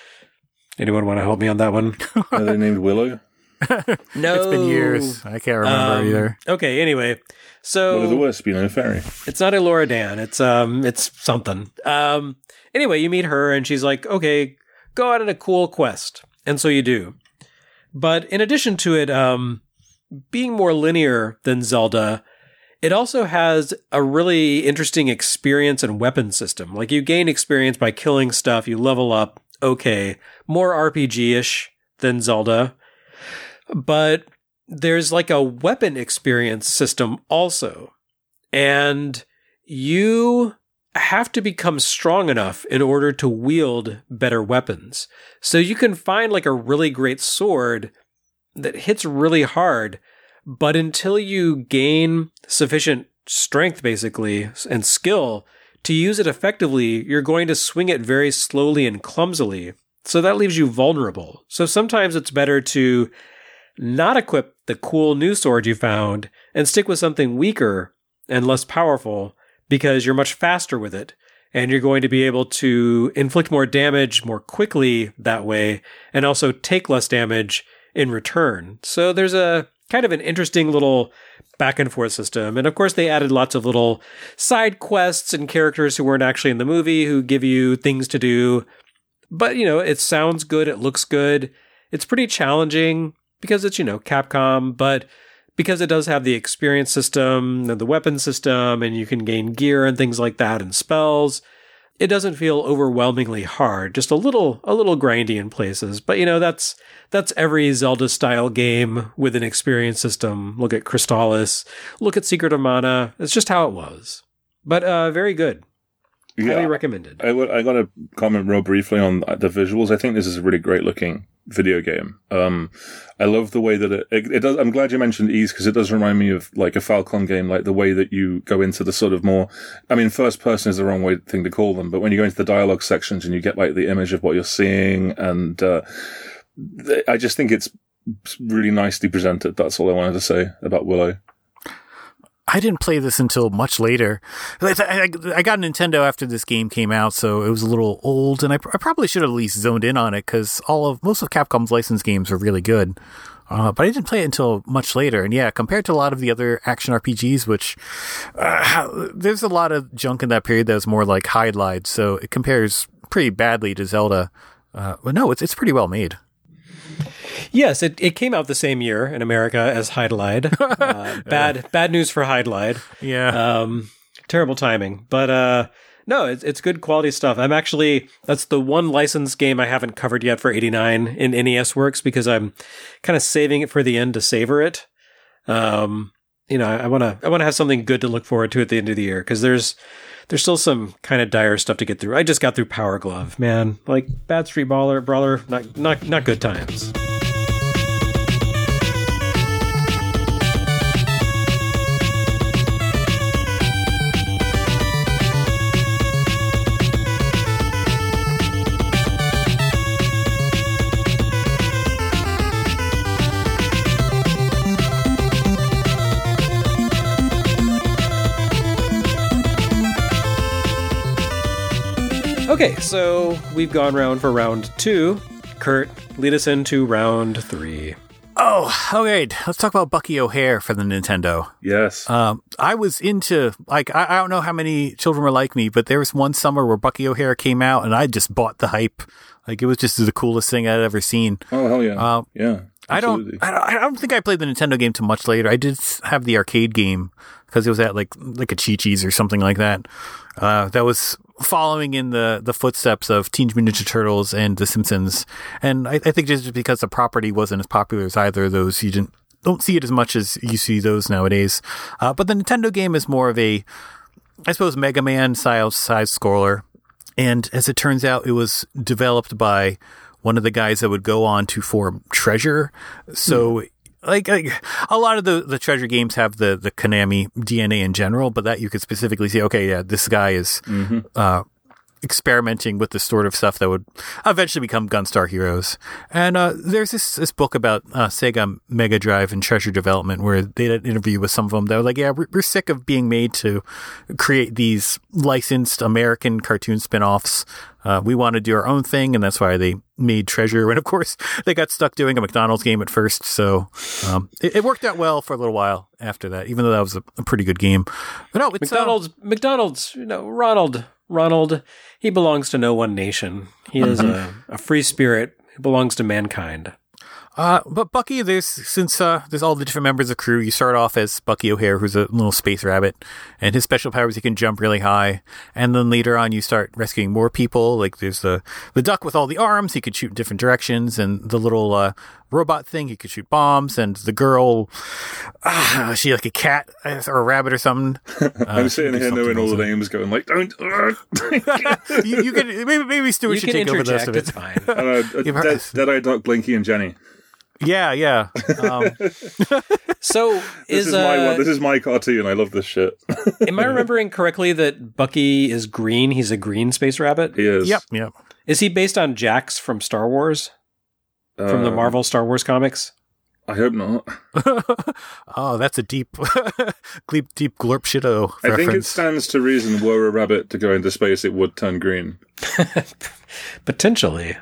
anyone want to help me on that one? Are they named Willow? No. It's been years. I can't remember um, either. Okay. Anyway, so What are the worst? You know, fairy. it's not Elora Dan. It's, um, it's something. Um, anyway, you meet her and she's like, okay, go out on a cool quest. And so you do. But in addition to it, um, being more linear than Zelda, it also has a really interesting experience and weapon system. Like you gain experience by killing stuff, you level up. Okay, more R P G-ish than Zelda. But there's like a weapon experience system also. And you have to become strong enough in order to wield better weapons. So you can find like a really great sword that hits really hard, but until you gain sufficient strength, basically, and skill to use it effectively, you're going to swing it very slowly and clumsily. So that leaves you vulnerable. So sometimes it's better to not equip the cool new sword you found and stick with something weaker and less powerful because you're much faster with it. And you're going to be able to inflict more damage more quickly that way and also take less damage in return. So there's a kind of an interesting little back and forth system. And of course, they added lots of little side quests and characters who weren't actually in the movie who give you things to do. But, you know, it sounds good. It looks good. It's pretty challenging because it's, you know, Capcom, but because it does have the experience system and the weapon system and you can gain gear and things like that and spells, it doesn't feel overwhelmingly hard, just a little a little grindy in places. But, you know, that's that's every Zelda-style game with an experience system. Look at Crystallis. Look at Secret of Mana. It's just how it was. But uh, very good. Yeah, Highly recommended. I, I got to comment real briefly on the visuals. I think this is a really great looking video game. Um, I love the way that it, it, it does. I'm glad you mentioned Ys because it does remind me of like a Falcon game, like the way that you go into the sort of more, I mean, first person is the wrong way thing to call them, but when you go into the dialogue sections and you get like the image of what you're seeing and, uh, I just think it's really nicely presented. That's all I wanted to say about Willow. I didn't play this until much later. I, I, I got a Nintendo after this game came out, so it was a little old, and I, I probably should have at least zoned in on it because all of most of Capcom's licensed games are really good. Uh, but I didn't play it until much later, and yeah, compared to a lot of the other action R P Gs, which uh, there's a lot of junk in that period that was more like Hydlide, so it compares pretty badly to Zelda. Uh, but no, it's it's pretty well made. Yes, it, it came out the same year in America as Hydlide. Uh, bad bad news for Hydlide. Yeah. Um, terrible timing. But uh, no, it's, it's good quality stuff. I'm actually, that's the one licensed game I haven't covered yet for eighty-nine in N E S Works because I'm kind of saving it for the end to savor it. Um, you know, I want to I want to have something good to look forward to at the end of the year, because there's there's still some kind of dire stuff to get through. I just got through Power Glove, man. Like Bad Street Brawler, Brawler, not not not good times. Okay, so we've gone round for round two. Kurt, lead us into round three. Oh, okay. Let's talk about Bucky O'Hare for the Nintendo. Yes. Um, I was into, like, I, I don't know how many children were like me, but there was one summer where Bucky O'Hare came out, and I just bought the hype. Like, it was just the coolest thing I'd ever seen. Oh, hell yeah. Uh, yeah. I don't, I don't. I don't think I played the Nintendo game too much later. I did have the arcade game because it was at like like a Chi-Chi's or something like that. Uh, that was following in the, the footsteps of Teenage Mutant Ninja Turtles and The Simpsons. And I, I think just because the property wasn't as popular as either of those, you didn't don't see it as much as you see those nowadays. Uh, but the Nintendo game is more of a, I suppose, Mega Man style side scroller. And as it turns out, it was developed by one of the guys that would go on to form Treasure. So, mm. like, like a lot of the, the Treasure games have the, the Konami D N A in general, but that you could specifically say, okay, yeah, this guy is mm-hmm. uh, experimenting with the sort of stuff that would eventually become Gunstar Heroes. And uh, there's this, this book about uh, Sega Mega Drive and Treasure development where they had an interview with some of them that were like, yeah, we're, we're sick of being made to create these licensed American cartoon spin-offs. Uh, we want to do our own thing, and that's why they made Treasure. And of course, they got stuck doing a McDonald's game at first, so um, it, it worked out well for a little while after that, even though that was a, a pretty good game. But no, it's McDonald's. Uh, McDonald's. You know, Ronald. Ronald. He belongs to no one nation. He is a, a free spirit who belongs to mankind. Uh, but Bucky, there's since uh, there's all the different members of the crew. You start off as Bucky O'Hare, who's a little space rabbit, and his special power is he can jump really high. And then later on, you start rescuing more people. Like there's the the duck with all the arms; he could shoot in different directions, and the little uh, robot thing, he could shoot bombs. And the girl, uh, she like a cat or a rabbit or something. Uh, I'm sitting here knowing all the names, going like, "Don't." you, you can maybe maybe Stuart you should take over the rest of it. It's fine. Uh, Dead, Deadeye Duck, Blinky, and Jenny. Yeah, yeah. Um. So this is, is uh, my one. This is my cartoon. I love this shit. Am I remembering correctly that Bucky is green? He's a green space rabbit. He is. Yep, yep. Is he based on Jax from Star Wars? From uh, the Marvel Star Wars comics? I hope not. Oh, that's a deep, deep, deep glorp shito reference. I think it stands to reason. Were a rabbit to go into space, it would turn green. Potentially.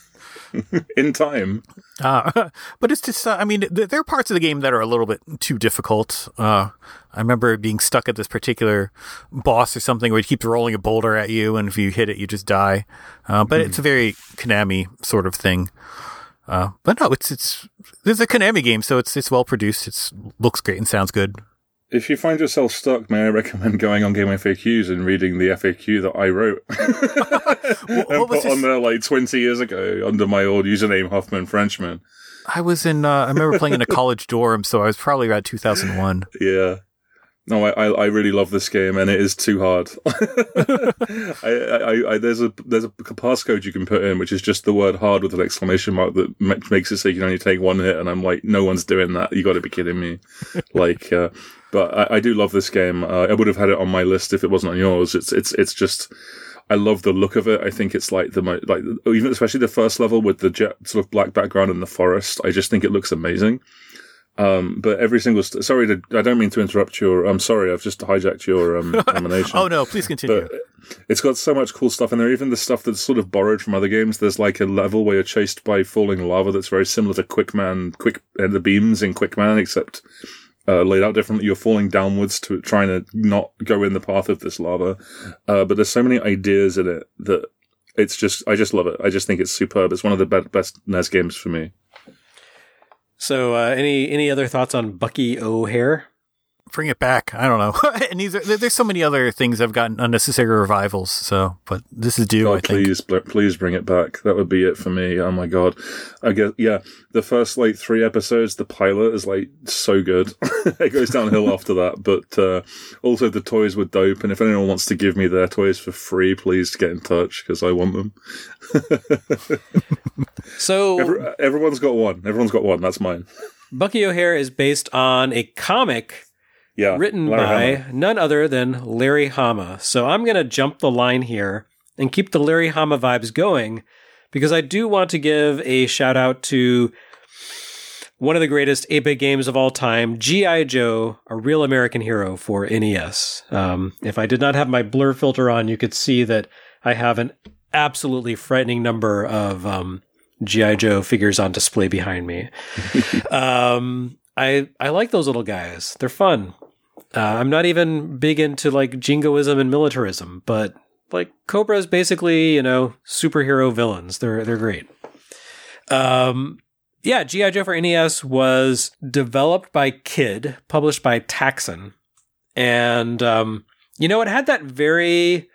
In time. Uh, but it's just, uh, I mean, th- there are parts of the game that are a little bit too difficult. Uh, I remember being stuck at this particular boss or something where he keeps rolling a boulder at you, and if you hit it, you just die. Uh, but mm. it's a very Konami sort of thing. Uh, but no, it's, it's, it's a Konami game, so it's, it's well produced. It looks great and sounds good. If you find yourself stuck, may I recommend going on Game F A Qs and reading the F A Q that I wrote what, and what was put on there like twenty years ago under my old username Huffman Frenchman. I was in. Uh, I remember playing in a college dorm, so I was probably around two thousand one. Yeah. No, I, I I really love this game, and it is too hard. I, I, I there's a there's a passcode you can put in, which is just the word "hard" with an exclamation mark that makes it so you can only take one hit, and I'm like, no one's doing that. You got to be kidding me! Like, uh, but I, I do love this game. Uh, I would have had it on my list if it wasn't on yours. It's it's it's just. I love the look of it. I think it's like the mo- like even especially the first level with the jet sort of black background in the forest. I just think it looks amazing. Um, but every single, st- sorry to, I don't mean to interrupt your, I'm sorry, I've just hijacked your, um, nomination. Oh no, please continue. But it's got so much cool stuff in there, even the stuff that's sort of borrowed from other games. There's like a level where you're chased by falling lava that's very similar to Quickman, Quick, and the beams in Quickman, except, uh, laid out differently. You're falling downwards to trying to not go in the path of this lava. Uh, but there's so many ideas in it that it's just, I just love it. I just think it's superb. It's one of the be- best N E S games for me. So, uh, any any other thoughts on Bucky O'Hare? bring it back. I don't know. And these are, there's so many other things I've gotten unnecessary revivals. So, but this is due. God, I think. please, bl- please bring it back. That would be it for me. Oh my god. I guess yeah. The first like three episodes, the pilot is like so good. It goes downhill after that. But uh, also the toys were dope. And if anyone wants to give me their toys for free, please get in touch because I want them. So Every, everyone's got one. Everyone's got one. That's mine. Bucky O'Hare is based on a comic Yeah, written Larry by Hama. none other than Larry Hama. So I'm going to jump the line here and keep the Larry Hama vibes going because I do want to give a shout out to one of the greatest eight-bit games of all time, G I. Joe, A Real American Hero for N E S. Um, if I did not have my blur filter on, you could see that I have an absolutely frightening number of um, G I. Joe figures on display behind me. um, I I like those little guys. They're fun. Uh, I'm not even big into like jingoism and militarism, but like Cobra is basically, you know, superhero villains. They're they're great. Um, yeah, G I. Joe for N E S was developed by Kid, published by Taxon, and um, you know, it had that very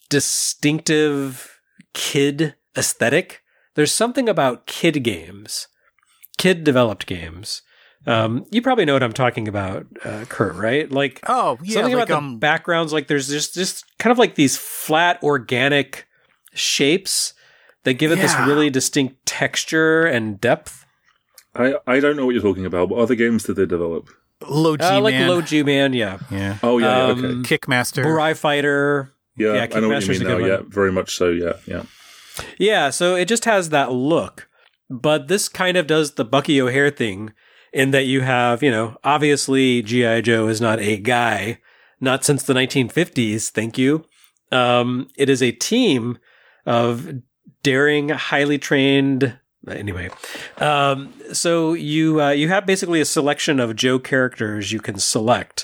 distinctive Kid aesthetic. There's something about Kid games, Kid developed games. Um, you probably know what I'm talking about, uh, Kurt, right? Like, Oh, yeah. something like, about um, the backgrounds. Like, there's just just kind of like these flat, organic shapes that give it this Yeah. really distinct texture and depth. I, I don't know what you're talking about. What other games did they develop? Low G Uh, like Man. Low G Man, yeah. Yeah. Oh, yeah, yeah, Um, okay. Kickmaster. Burai Fighter. Yeah, yeah, I know what you Kickmaster's mean a now. good Yeah, one. very much so, yeah, yeah. Yeah, so it just has that look. But this kind of does the Bucky O'Hare thing in that you have, you know, obviously G I. Joe is not a guy, not since the nineteen fifties, thank you. Um, it is a team of daring, highly trained. Anyway, um, so you uh, you have basically a selection of Joe characters you can select.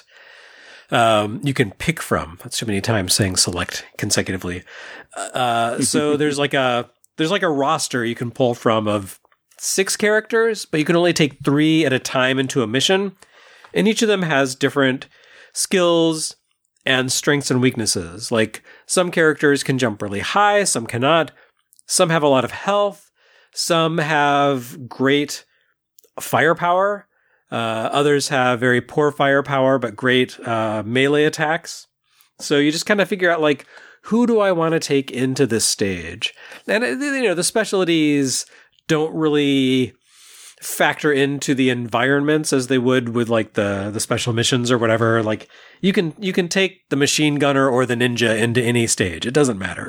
Um, you can pick from. That's too many times saying select consecutively. Uh, so there's like a there's like a roster you can pull from of six characters, but you can only take three at a time into a mission, and each of them has different skills and strengths and weaknesses. Like some characters can jump really high, some cannot. Some have a lot of health. Some have great firepower. Uh, others have very poor firepower, but great uh, melee attacks. So you just kind of figure out, like, who do I want to take into this stage? And, uh, you know, the specialties don't really factor into the environments as they would with, like, the, the special missions or whatever. Like, you can, you can take the machine gunner or the ninja into any stage. It doesn't matter.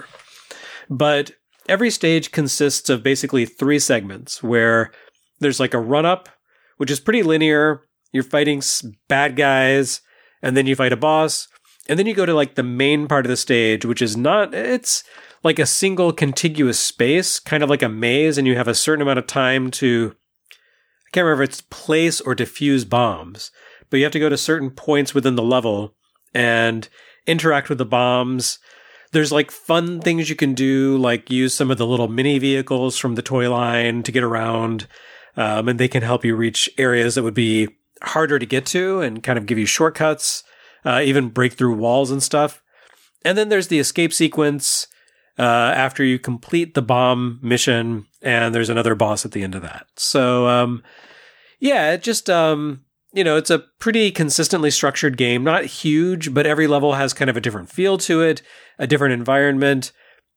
But every stage consists of basically three segments where there's like a run-up, which is pretty linear. You're fighting bad guys, and then you fight a boss, and then you go to like the main part of the stage, which is not, it's like a single contiguous space, kind of like a maze, and you have a certain amount of time to, I can't remember if it's place or defuse bombs, but you have to go to certain points within the level and interact with the bombs. There's like fun things you can do, like use some of the little mini vehicles from the toy line to get around. Um, and they can help you reach areas that would be harder to get to and kind of give you shortcuts, uh, even break through walls and stuff. And then there's the escape sequence uh, after you complete the bomb mission, and there's another boss at the end of that. So, um, yeah, it just, um, you know, it's a pretty consistently structured game. Not huge, but every level has kind of a different feel to it, a different environment,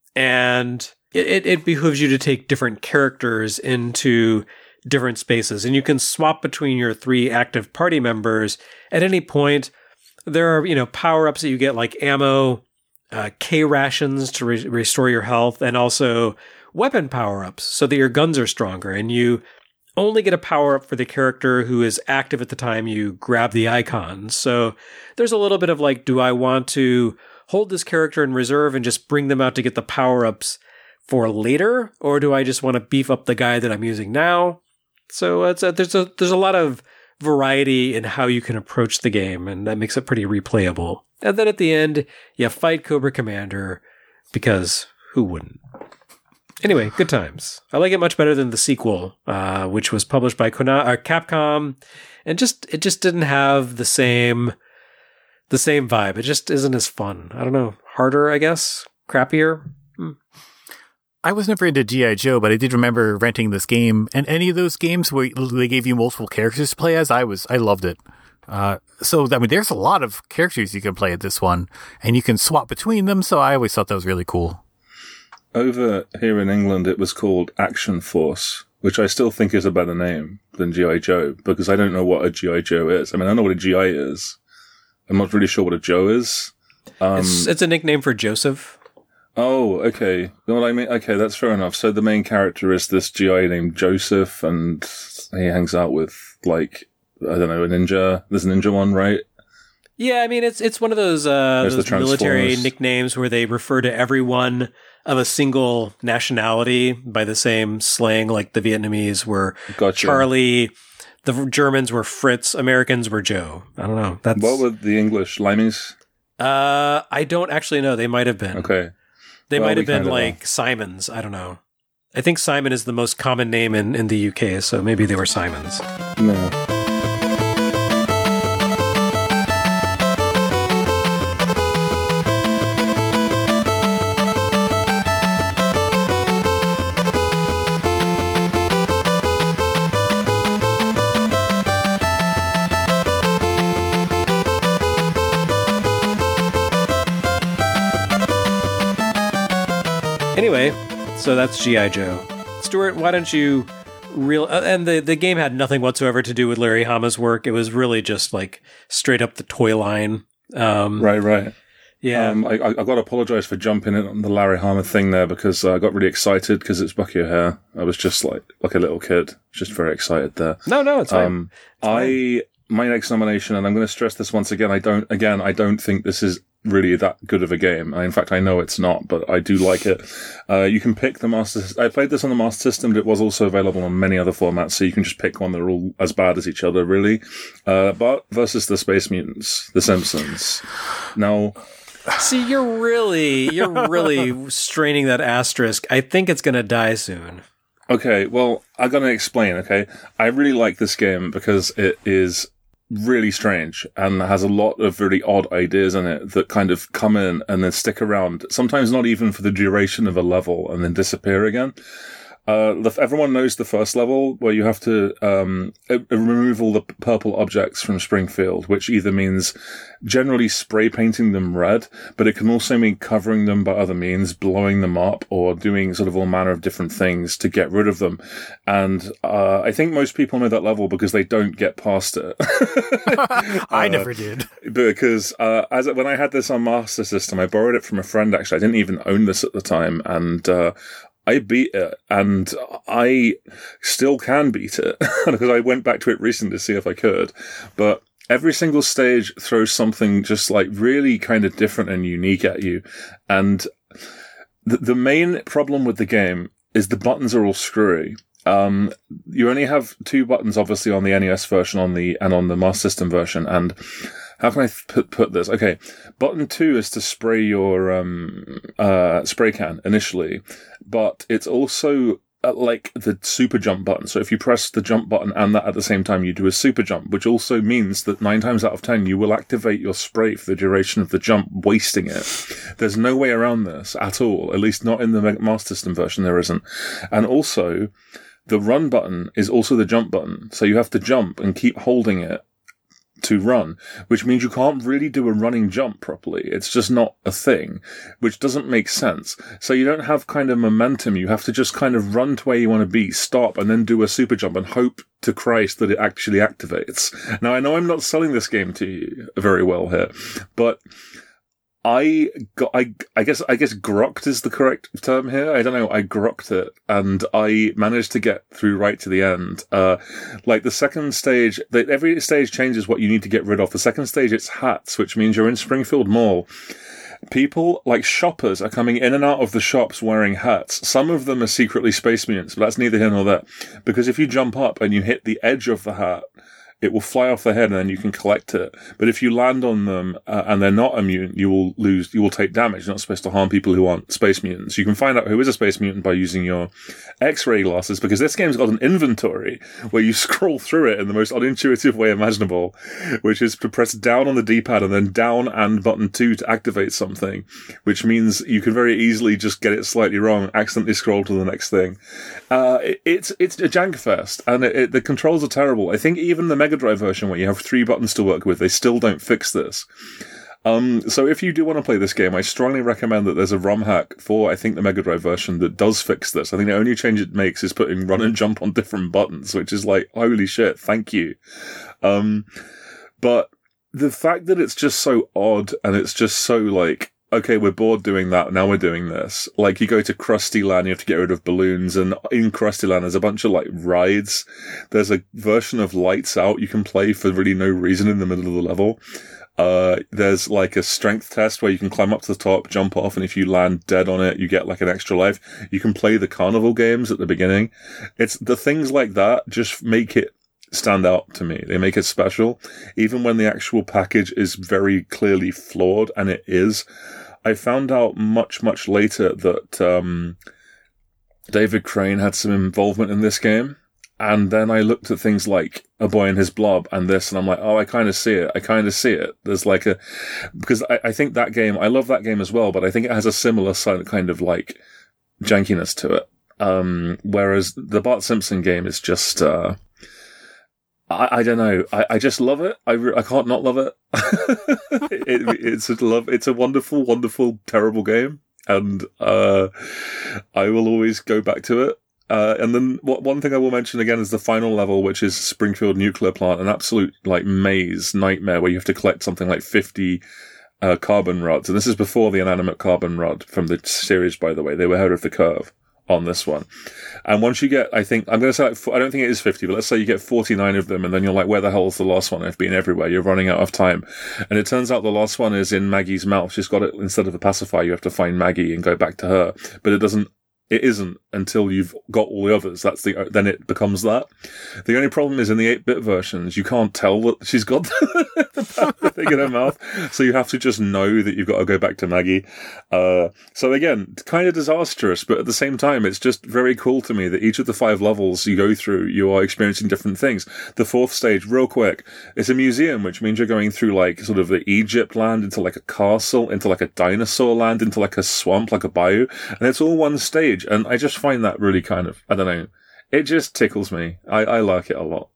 and it, it, it behooves you to take different characters into different spaces, and you can swap between your three active party members at any point. There are, you know, power-ups that you get like ammo, uh, K rations to re- restore your health, and also weapon power-ups so that your guns are stronger, and you only get a power-up for the character who is active at the time you grab the icon. So there's a little bit of like, do I want to hold this character in reserve and just bring them out to get the power-ups for later, or do I just want to beef up the guy that I'm using now? So it's a, there's a there's a lot of variety in how you can approach the game, and that makes it pretty replayable. And then at the end, you fight Cobra Commander, because who wouldn't? Anyway, good times. I like it much better than the sequel, uh, which was published by Kona- or Capcom, and just it just didn't have the same the same vibe. It just isn't as fun. I don't know. Harder, I guess. Crappier. Hmm. I was never into G I. Joe, but I did remember renting this game. And any of those games where they gave you multiple characters to play as, I was I loved it. Uh, so, I mean, there's a lot of characters you can play at this one, and you can swap between them, so I always thought that was really cool. Over here in England, it was called Action Force, which I still think is a better name than G I. Joe, because I don't know what a G I. Joe is. I mean, I know what a G I is. I'm not really sure what a Joe is. Um, it's, it's a nickname for Joseph. Oh, okay. Well, I mean, okay, that's fair enough. So the main character is this G I named Joseph, and he hangs out with, like, I don't know, a ninja. There's a ninja one, right? Yeah, I mean, it's it's one of those, uh, There's those the military Transformers. nicknames where they refer to everyone of a single nationality by the same slang, like the Vietnamese were Gotcha. Charlie, the Germans were Fritz, Americans were Joe. I don't know. That's What were the English? Limeys? uh, I don't actually know. They might have been. Okay. They Well, might we have been kinda like Simons. I don't know. I think Simon is the most common name in, in the U K, so maybe they were Simons. No. Anyway, so that's G I. Joe. Stuart, why don't you real uh, and the the game had nothing whatsoever to do with Larry Hama's work. It was really just like straight up the toy line. Um, Right, right. Yeah. Um, I, I, I've got to apologise for jumping in on the Larry Hama thing there because uh, I got really excited because it's Bucky O'Hare. I was just like like a little kid, just very excited there. no, no, it's fine. Um, It's fine. I my next nomination, and I'm going to stress this once again. I don't again. I don't think this is really that good of a game. In fact, I know it's not, but I do like it. Uh, you can pick the Master. I played this on the Master System, but it was also available on many other formats. So you can just pick one. They're all as bad as each other, really. Uh, but versus the Space Mutants, the Simpsons. Now. See, you're really, you're really straining that asterisk. I think it's going to die soon. Okay, well, I'm going to explain, okay? I really like this game because it is really strange and has a lot of really odd ideas in it that kind of come in and then stick around, sometimes not even for the duration of a level and then disappear again. Uh, the, everyone knows the first level where you have to um, uh, remove all the purple objects from Springfield, which either means generally spray painting them red, but it can also mean covering them by other means, blowing them up, or doing sort of all manner of different things to get rid of them. And uh, I think most people know that level because they don't get past it. I Uh, never did. Because uh, as when I had this on Master System, I borrowed it from a friend. Actually, I didn't even own this at the time, and uh, I beat it, and I still can beat it because I went back to it recently to see if I could. But every single stage throws something just like really kind of different and unique at you, and the, the main problem with the game is the buttons are all screwy. Um, you only have two buttons, obviously, on the N E S version on the and on the Master System version, and how can I put, put this? Okay, button two is to spray your um, uh, spray can initially, but it's also uh, like the super jump button. So if you press the jump button and that at the same time, you do a super jump, which also means that nine times out of ten, you will activate your spray for the duration of the jump, wasting it. There's no way around this at all, at least not in the Master System version, there isn't. And also, the run button is also the jump button. So you have to jump and keep holding it to run, which means you can't really do a running jump properly. It's just not a thing, which doesn't make sense. So you don't have kind of momentum. You have to just kind of run to where you want to be, stop, and then do a super jump and hope to Christ that it actually activates. Now, I know I'm not selling this game to you very well here, but I got, I, I guess, I guess grokked is the correct term here. I don't know. I grokked it and I managed to get through right to the end. Uh, like the second stage, the, every stage changes what you need to get rid of. The second stage, it's hats, which means you're in Springfield Mall. People, like shoppers, are coming in and out of the shops wearing hats. Some of them are secretly Space Mutants, but that's neither here nor there. Because if you jump up and you hit the edge of the hat, it will fly off the head and then you can collect it. But if you land on them uh, and they're not immune, you will lose, you will take damage. You're not supposed to harm people who aren't space mutants. You can find out who is a space mutant by using your X-ray glasses, because this game's got an inventory where you scroll through it in the most unintuitive way imaginable, which is to press down on the D-pad and then down and button two to activate something, which means you can very easily just get it slightly wrong, accidentally scroll to the next thing. Uh, it, it's, it's a jank fest, and it, it, the controls are terrible. I think even the Mega Drive version, where you have three buttons to work with, they still don't fix this. Um, so if you do want to play this game, I strongly recommend that there's a ROM hack for, I think, the Mega Drive version that does fix this. I think the only change it makes is putting run and jump on different buttons, which is like, holy shit, thank you. Um, but the fact that it's just so odd, and it's just so like, okay, we're bored doing that, now we're doing this. Like, you go to Krusty Land, you have to get rid of balloons, and in Krusty Land there's a bunch of, like, rides. There's a version of Lights Out you can play for really no reason in the middle of the level. Uh, there's, like, a strength test where you can climb up to the top, jump off, and if you land dead on it, you get, like, an extra life. You can play the carnival games at the beginning. It's the things like that just make it stand out to me. They make it special. Even when the actual package is very clearly flawed, and it is. I found out much, much later that um, David Crane had some involvement in this game. And then I looked at things like A Boy and His Blob and this, and I'm like, oh, I kind of see it. I kind of see it. There's like a... Because I, I think that game... I love that game as well, but I think it has a similar kind of like jankiness to it. Um, whereas the Bart Simpson game is just... Uh, I, I don't know. I, I just love it. I, re- I can't not love it. it. It's a love. It's a wonderful, wonderful, terrible game, and uh, I will always go back to it. Uh, and then what, one thing I will mention again is the final level, which is Springfield Nuclear Plant, an absolute like maze nightmare where you have to collect something like fifty uh, carbon rods, and this is before the inanimate carbon rod from the series. By the way, they were ahead of the curve on this one. And once you get, I think, I'm going to say, like, I don't think it is fifty, but let's say you get forty-nine of them, and then you're like, where the hell is the last one? I've been everywhere. You're running out of time. And it turns out the last one is in Maggie's mouth. She's got it, instead of the pacifier, you have to find Maggie and go back to her. But it doesn't, it isn't until you've got all the others. That's the, then it becomes that. The only problem is in the eight-bit versions, you can't tell that she's got the thing in her mouth. So you have to just know that you've got to go back to Maggie. Uh, so again, kind of disastrous, but at the same time, it's just very cool to me that each of the five levels you go through, you are experiencing different things. The fourth stage, real quick, it's a museum, which means you're going through like sort of the Egypt land into like a castle, into like a dinosaur land, into like a swamp, like a bayou, and it's all one stage. And I just find that really kind of, I don't know, it just tickles me. I, I like it a lot.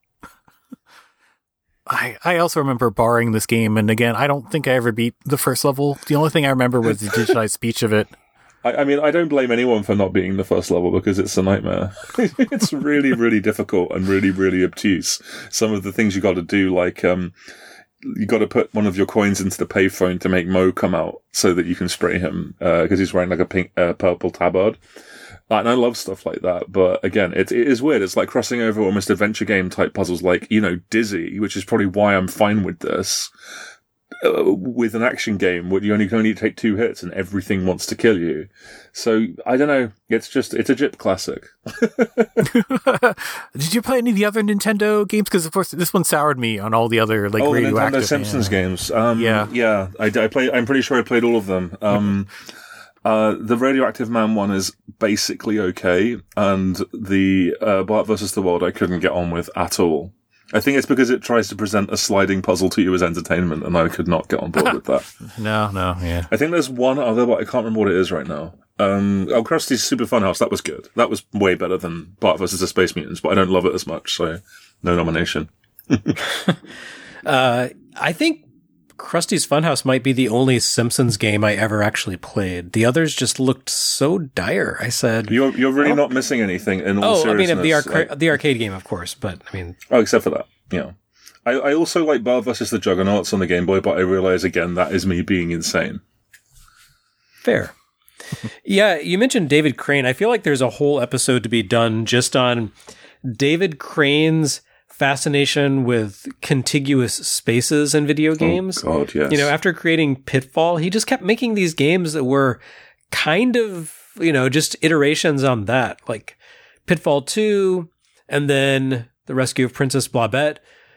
I, I also remember borrowing this game, and again, I don't think I ever beat the first level. The only thing I remember was the digitized speech of it. I, I mean, I don't blame anyone for not beating the first level because it's a nightmare. It's really, really difficult and really, really obtuse. Some of the things you got to do, like, um, you got to put one of your coins into the payphone to make Mo come out so that you can spray him, uh, because he's wearing like a pink, uh, purple tabard. And I love stuff like that, but again, it, it is weird. It's like crossing over almost adventure game type puzzles like, you know, Dizzy, which is probably why I'm fine with this, uh, with an action game where you only can only take two hits and everything wants to kill you. So, I don't know. It's just, it's a J I P classic. Did you play any of the other Nintendo games? Because, of course, this one soured me on all the other, like, oh, radioactive. Oh, the Nintendo Simpsons yeah. games. Um, yeah. Yeah. I, I play, I'm pretty sure I played all of them. Um, Uh, the Radioactive Man one is basically okay, and the uh, Bart versus the World I couldn't get on with at all. I think it's because it tries to present a sliding puzzle to you as entertainment, and I could not get on board with that. No, no, yeah. I think there's one other, but I can't remember what it is right now. Um, oh, Krusty's Super Funhouse, that was good. That was way better than Bart versus the Space Mutants, but I don't love it as much, so no nomination. uh, I think Krusty's Funhouse might be the only Simpsons game I ever actually played. The others just looked so dire. I said, "You're you're really oh. not missing anything." In all oh, seriousness, I mean the arca- like, the arcade game, of course, but I mean, oh, except for that, yeah. I, I also like Bart versus the Juggernauts on the Game Boy, but I realize again that is me being insane. Fair. Yeah, you mentioned David Crane. I feel like there's a whole episode to be done just on David Crane's fascination with contiguous spaces in video games. Oh, God, yes. You know, after creating Pitfall, he just kept making these games that were kind of, you know, just iterations on that, like Pitfall two, and then The Rescue of Princess Blobette.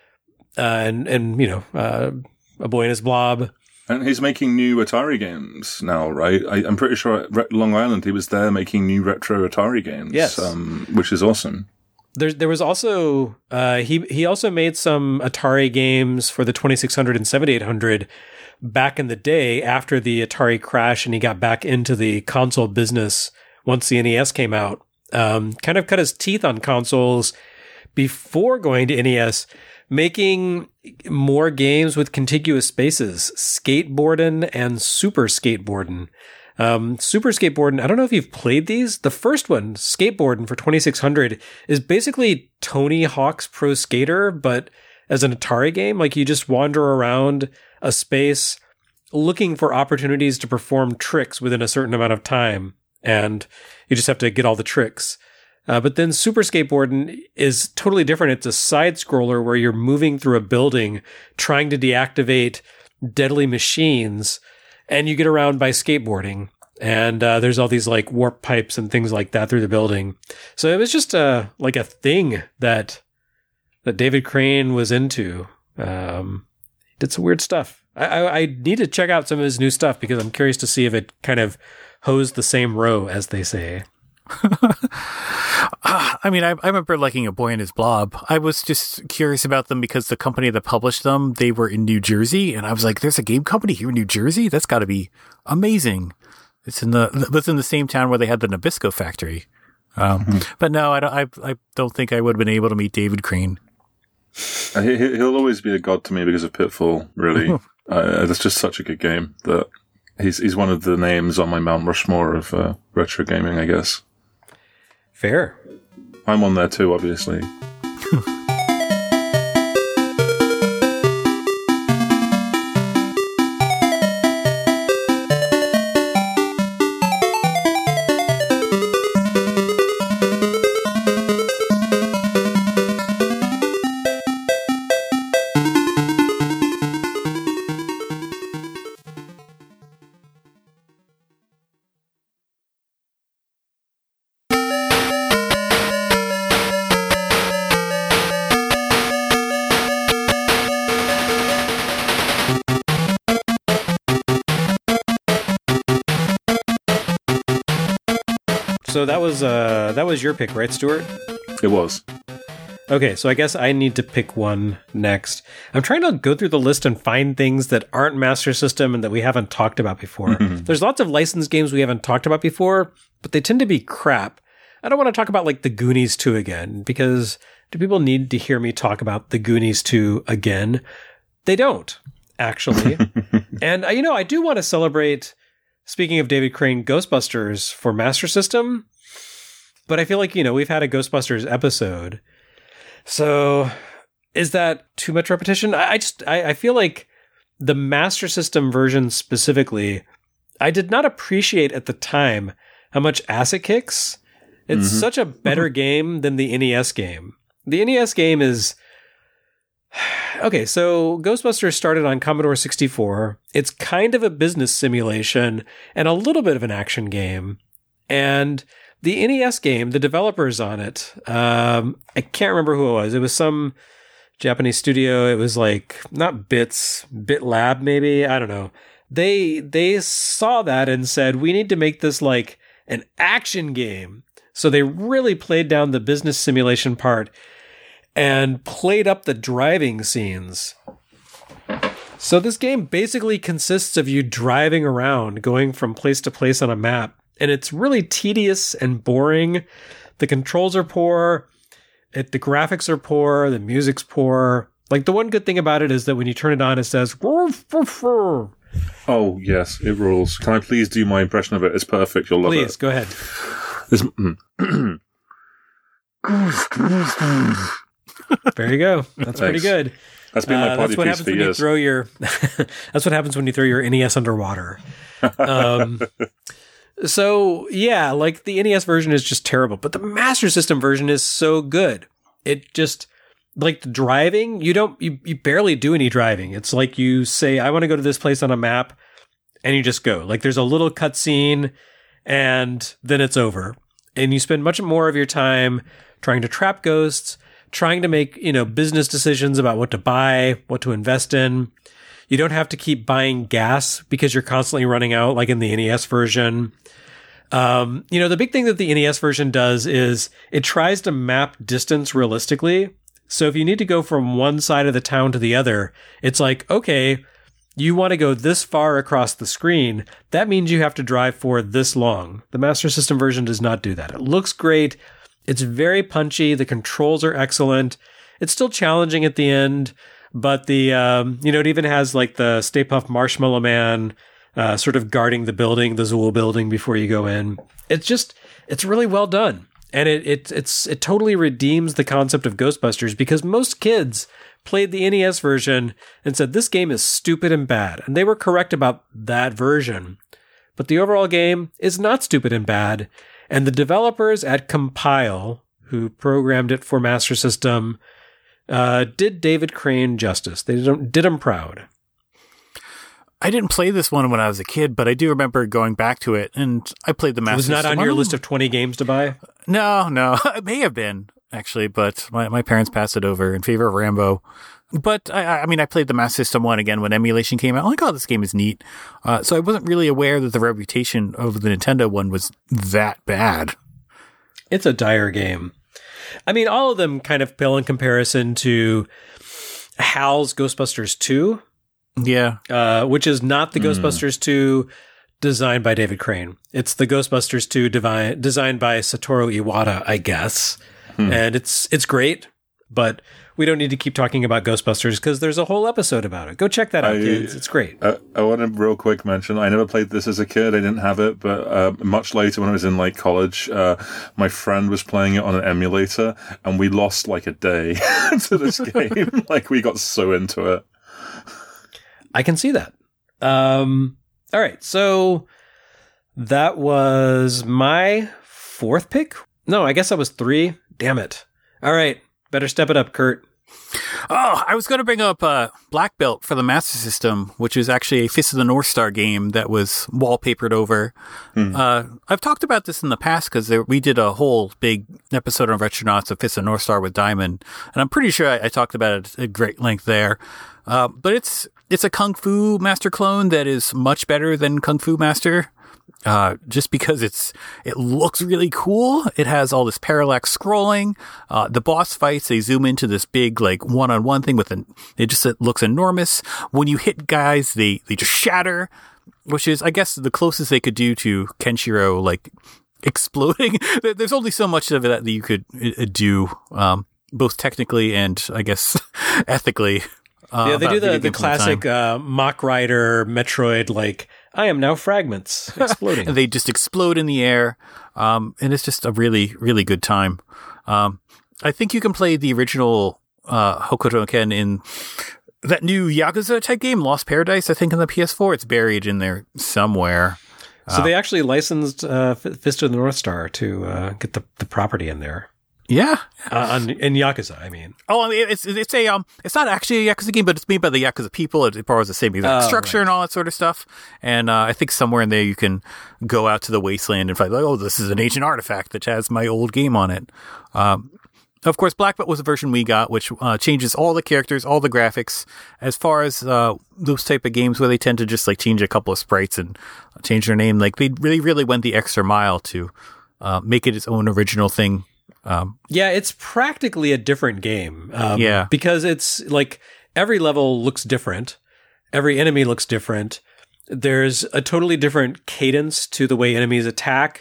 uh, and and you know, uh, A Boy and His Blob. And he's making new Atari games now, right? I, I'm pretty sure at Re- Long Island he was there making new retro Atari games. Yes, um, which is awesome. There, there was also uh, he he also made some Atari games for the twenty-six hundred and seventy-eight hundred back in the day after the Atari crash, and he got back into the console business once the N E S came out. Um, kind of cut his teeth on consoles before going to N E S, making more games with contiguous spaces, skateboarding and super skateboarding. Um, super skateboarding, I don't know if you've played these. The first one, skateboarding for twenty-six hundred, is basically Tony Hawk's Pro Skater, but as an Atari game. Like, you just wander around a space looking for opportunities to perform tricks within a certain amount of time, and you just have to get all the tricks. Uh, but then Super Skateboarding is totally different. It's a side scroller where you're moving through a building trying to deactivate deadly machines, and you get around by skateboarding. And uh, there's all these like warp pipes and things like that through the building. So it was just a like a thing that that David Crane was into. Um, he did some weird stuff. I, I, I need to check out some of his new stuff because I'm curious to see if it kind of hoes the same row, as they say. I mean, I, I remember liking A Boy and His Blob. I was just curious about them because the company that published them, they were in New Jersey, and I was like, "There's a game company here in New Jersey? That's got to be amazing." It's in the it's in the same town where they had the Nabisco factory. Um, mm-hmm. But no, I don't. I, I don't think I would have been able to meet David Crane. Uh, he, he'll always be a god to me because of Pitfall. Really, uh, that's just such a good game that he's he's one of the names on my Mount Rushmore of uh, retro gaming, I guess. Fair. I'm on there too, obviously. So that was uh, that was your pick, right, Stuart? It was. Okay, so I guess I need to pick one next. I'm trying to go through the list and find things that aren't Master System and that we haven't talked about before. Mm-hmm. There's lots of licensed games we haven't talked about before, but they tend to be crap. I don't want to talk about like The Goonies two again, because do people need to hear me talk about The Goonies two again? They don't, actually. And, uh, you know, I do want to celebrate, speaking of David Crane, Ghostbusters for Master System, but I feel like, you know, we've had a Ghostbusters episode. So is that too much repetition? I, I just, I, I feel like the Master System version specifically, I did not appreciate at the time how much ass it kicks. It's mm-hmm. such a better game than the N E S game. The N E S game is... Okay, so Ghostbusters started on Commodore sixty-four. It's kind of a business simulation and a little bit of an action game. And the N E S game, the developers on it, um, I can't remember who it was. It was some Japanese studio. It was like, not Bits, BitLab maybe. I don't know. They they saw that and said, we need to make this like an action game. So they really played down the business simulation part and played up the driving scenes. So this game basically consists of you driving around, going from place to place on a map. And it's really tedious and boring. The controls are poor. It, the graphics are poor. The music's poor. Like, the one good thing about it is that when you turn it on, it says... Oh, yes, it rules. Can I please do my impression of it? It's perfect. You'll love please, it. Please, go ahead. There you go. That's Thanks. Pretty good. That's been my party uh, that's what piece happens for when years. You throw your, that's what happens when you throw your N E S underwater. Um, so, yeah, like the N E S version is just terrible, but the Master System version is so good. It just, like the driving, you don't, you, you barely do any driving. It's like you say, I want to go to this place on a map, and you just go. Like, there's a little cutscene, and then it's over. And you spend much more of your time trying to trap ghosts, trying to make, you know, business decisions about what to buy, what to invest in. You don't have to keep buying gas because you're constantly running out, like in the N E S version. Um, you know, the big thing that the N E S version does is it tries to map distance realistically. So if you need to go from one side of the town to the other, it's like, okay, you want to go this far across the screen. That means you have to drive for this long. The Master System version does not do that. It looks great. It's very punchy. The controls are excellent. It's still challenging at the end, but the, um, you know, it even has like the Stay Puft Marshmallow Man, uh, sort of guarding the building, the Zool building before you go in. It's just, it's really well done. And it, it, it's, it totally redeems the concept of Ghostbusters because most kids played the N E S version and said, this game is stupid and bad. And they were correct about that version. But the overall game is not stupid and bad. And the developers at Compile, who programmed it for Master System, uh, did David Crane justice. They did, did him proud. I didn't play this one when I was a kid, but I do remember going back to it, and I played the Master System. It was not on your list of twenty games to buy? No, no. It may have been, actually, but my, my parents passed it over in favor of Rambo. But, I, I mean, I played the Master System one again when emulation came out. I'm like, oh, this game is neat. Uh, so I wasn't really aware that the reputation of the Nintendo one was that bad. It's a dire game. I mean, all of them kind of pale in comparison to HAL's Ghostbusters two. Yeah. Uh, which is not the mm. Ghostbusters two designed by David Crane. It's the Ghostbusters two devi- designed by Satoru Iwata, I guess. Hmm. And it's it's great, but we don't need to keep talking about Ghostbusters because there's a whole episode about it. Go check that out, I, kids. It's great. I, I want to real quick mention, I never played this as a kid. I didn't have it, but uh, much later when I was in like college, uh, my friend was playing it on an emulator and we lost like a day to this game. Like we got so into it. I can see that. Um, all right. So that was my fourth pick. No, I guess that was three. Damn it. All right. Better step it up, Kurt. Oh, I was going to bring up uh, Black Belt for the Master System, which is actually a Fist of the North Star game that was wallpapered over. Hmm. Uh, I've talked about this in the past because we did a whole big episode on Retronauts of Fist of the North Star with Diamond, and I'm pretty sure I, I talked about it at great length there. Uh, but it's it's a Kung Fu Master clone that is much better than Kung Fu Master. Uh, just because it's, it looks really cool. It has all this parallax scrolling. Uh, the boss fights, they zoom into this big, like, one-on-one thing with an, it just it looks enormous. When you hit guys, they, they just shatter, which is, I guess, the closest they could do to Kenshiro, like, exploding. There's only so much of it that you could uh, do, um, both technically and, I guess, ethically. Uh, yeah, they do the, the classic, uh, Mach Rider, Metroid, like, I am now fragments exploding. And they just explode in the air. Um, and it's just a really, really good time. Um, I think you can play the original, uh, Hokuto no Ken in that new Yakuza type game, Lost Paradise, I think on the P S four. It's buried in there somewhere. So uh, they actually licensed, uh, Fist of the North Star to, uh, get the, the property in there. Yeah, uh, on, in Yakuza, I mean. Oh, I mean, it's it's a um, it's not actually a Yakuza game, but it's made by the Yakuza people. It, it borrows the same exact oh, structure right. and all that sort of stuff. And uh, I think somewhere in there you can go out to the wasteland and find like, oh, this is an ancient artifact that has my old game on it. Um, of course, Black Belt was the version we got, which uh, changes all the characters, all the graphics. As far as uh, those type of games where they tend to just like change a couple of sprites and change their name, like they really, really went the extra mile to uh, make it its own original thing. Um, yeah, it's practically a different game. Um, yeah. Because it's like every level looks different. Every enemy looks different. There's a totally different cadence to the way enemies attack.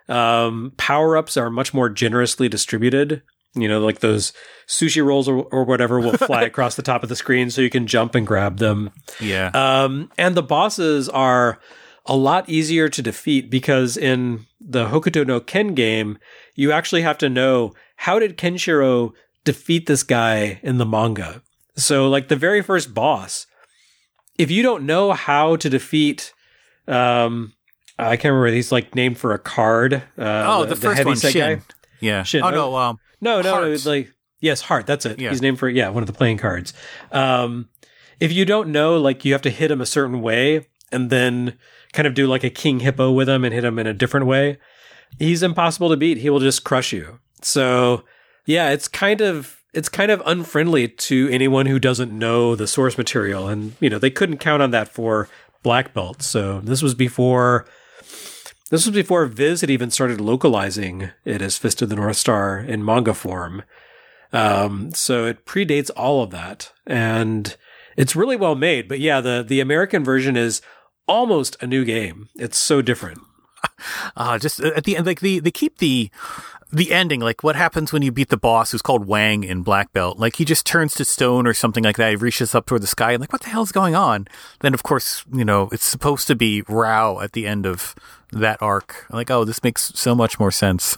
Um, power-ups are much more generously distributed. You know, like those sushi rolls or, or whatever will fly across the top of the screen so you can jump and grab them. Yeah. Um, and the bosses are a lot easier to defeat because in the Hokuto no Ken game, you actually have to know, how did Kenshiro defeat this guy in the manga? So like the very first boss, if you don't know how to defeat, um, I can't remember, he's like named for a card. Uh, oh, the, the first one, Shin. Guy. Yeah. Shin. Oh, no, um, no, no, Heart. it was like, yes, Heart, that's it. Yeah. He's named for, yeah, one of the playing cards. Um, if you don't know, like you have to hit him a certain way and then kind of do like a King Hippo with him and hit him in a different way, he's impossible to beat. He will just crush you. So yeah, it's kind of, it's kind of unfriendly to anyone who doesn't know the source material. And, you know, they couldn't count on that for Black Belt. So this was before this was before Viz had even started localizing it as Fist of the North Star in manga form. Um, so it predates all of that. And it's really well made. But yeah, the, the American version is almost a new game. It's so different. Uh, just at the end, like the, they keep the, the ending, like what happens when you beat the boss who's called Wang in Black Belt. Like he just turns to stone or something like that. He reaches up toward the sky and like, what the hell's going on? Then of course, you know, it's supposed to be Rao at the end of that arc. Like, oh, this makes so much more sense.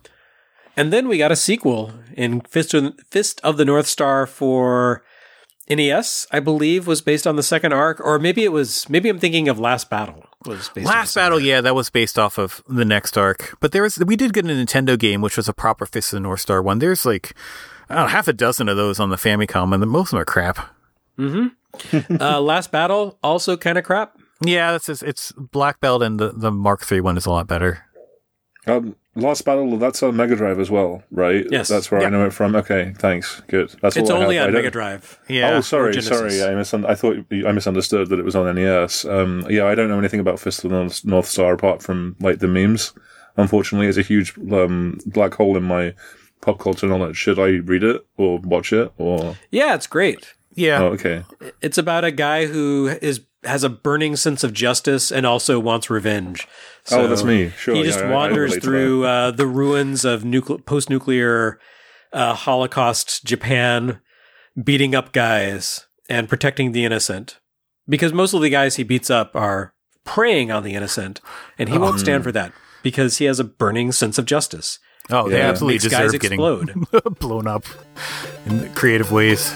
And then we got a sequel in Fist of, Fist of the North Star for N E S, I believe, was based on the second arc, or maybe it was, maybe I'm thinking of Last Battle was based Last on Battle, arc. yeah, that was based off of the next arc. But there was, we did get a Nintendo game, which was a proper Fist of the North Star one. There's like, I don't know, half a dozen of those on the Famicom, and most of them are crap. Mm-hmm. uh, Last Battle, also kind of crap. Yeah, it's, it's Black Belt, and the, the Mark three one is a lot better. Um, Last Battle, that's on Mega Drive as well, right? Yes. That's where Yeah. I know it from. Okay, thanks. Good. That's It's all I only have. I on don't- Mega Drive. Yeah. Oh, or sorry, Genesis. sorry. I, misun- I thought I misunderstood that it was on N E S. Um, yeah, I don't know anything about Fist of the North- North Star apart from like the memes. Unfortunately, it's a huge um, black hole in my pop culture knowledge. Should I read it or watch it or? Yeah, it's great. Yeah. Oh, okay. It's about a guy who is has a burning sense of justice and also wants revenge. Oh, that's me. Sure, He yeah, just I- I wanders relate to through uh, the ruins of nucle- post-nuclear uh, Holocaust Japan, beating up guys and protecting the innocent. Because most of the guys he beats up are preying on the innocent, and he won't stand for that because he has a burning sense of justice. Oh, they Yeah. absolutely Makes guys deserve getting explode. blown up in creative ways.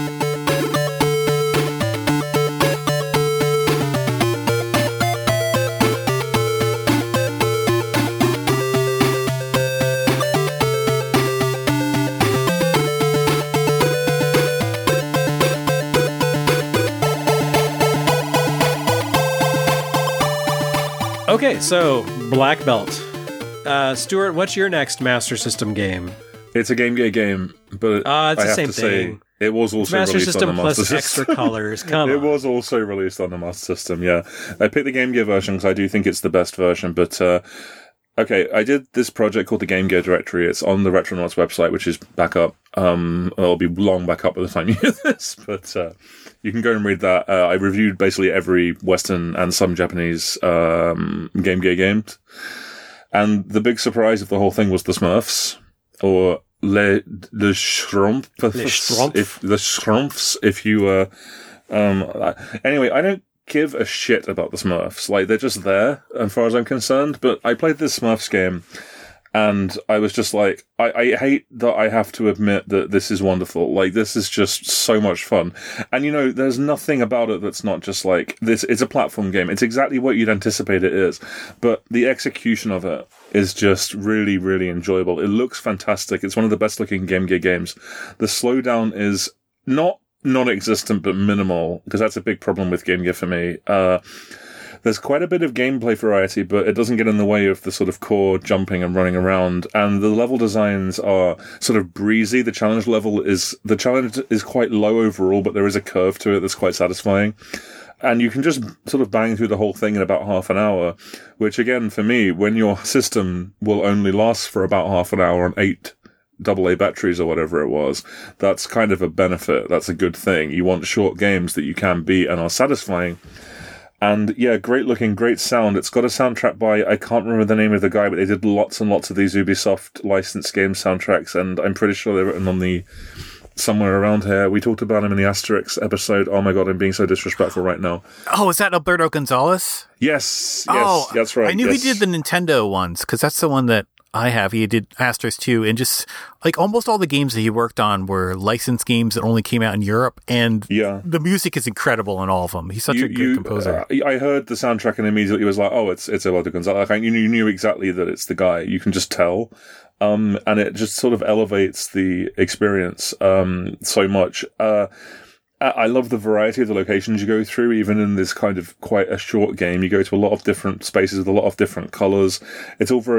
Okay, so Black Belt. Uh, Stuart, what's your next Master System game? It's a Game Gear game, but Uh, it's I the have same to thing. say it was also Master released System on the plus Master extra System. colors. Come It on. was also released on the Master System, yeah. I picked the Game Gear version because I do think it's the best version, but, uh, okay, I did this project called the Game Gear Directory. It's on the Retronauts website, which is back up. Um, it'll be long back up by the time you hear this, but, uh, you can go and read that. Uh, I reviewed basically every Western and some Japanese, um, Game Gear games. And the big surprise of the whole thing was the Smurfs, or Le, le Schtroumpfs. Les Schtroumpfs. If, the Schtroumpfs, if you, uh, um, uh, anyway, I don't give a shit about the Smurfs. Like, they're just there, as far as I'm concerned, but I played this Smurfs game, and I was just like, I, I hate that I have to admit that this is wonderful. Like, this is just so much fun. And, you know, there's nothing about it that's not just like, this. It's a platform game. It's exactly what you'd anticipate it is. But the execution of it is just really, really enjoyable. It looks fantastic. It's one of the best looking Game Gear games. The slowdown is not non-existent, but minimal, because that's a big problem with Game Gear for me. Uh, There's quite a bit of gameplay variety, but it doesn't get in the way of the sort of core jumping and running around. And the level designs are sort of breezy. The challenge level is, the challenge is quite low overall, but there is a curve to it that's quite satisfying. And you can just sort of bang through the whole thing in about half an hour, which again, for me, when your system will only last for about half an hour on eight double A batteries or whatever it was, that's kind of a benefit. That's a good thing. You want short games that you can beat and are satisfying. And yeah, great looking, great sound. It's got a soundtrack by, I can't remember the name of the guy, but they did lots and lots of these Ubisoft licensed game soundtracks, and I'm pretty sure they're written on the, somewhere around here. We talked about him in the Asterix episode. Oh my god, I'm being so disrespectful right now. Oh, is that Alberto Gonzalez? Yes, yes, Oh, that's right. I knew yes. he did the Nintendo ones, because that's the one that I have. He did Asterisk two, and just like almost all the games that he worked on were licensed games that only came out in Europe, and Yeah. the music is incredible in all of them. He's such You- a good you, composer. uh, I heard the soundtrack and immediately was like, oh, it's it's Eduardo Gonzalez. Like, you, you knew exactly that it's the guy. You can just tell. Um, and it just sort of elevates the experience um, so much. Uh, I I love the variety of the locations you go through, even in this kind of quite a short game. You go to a lot of different spaces with a lot of different colors. It's all very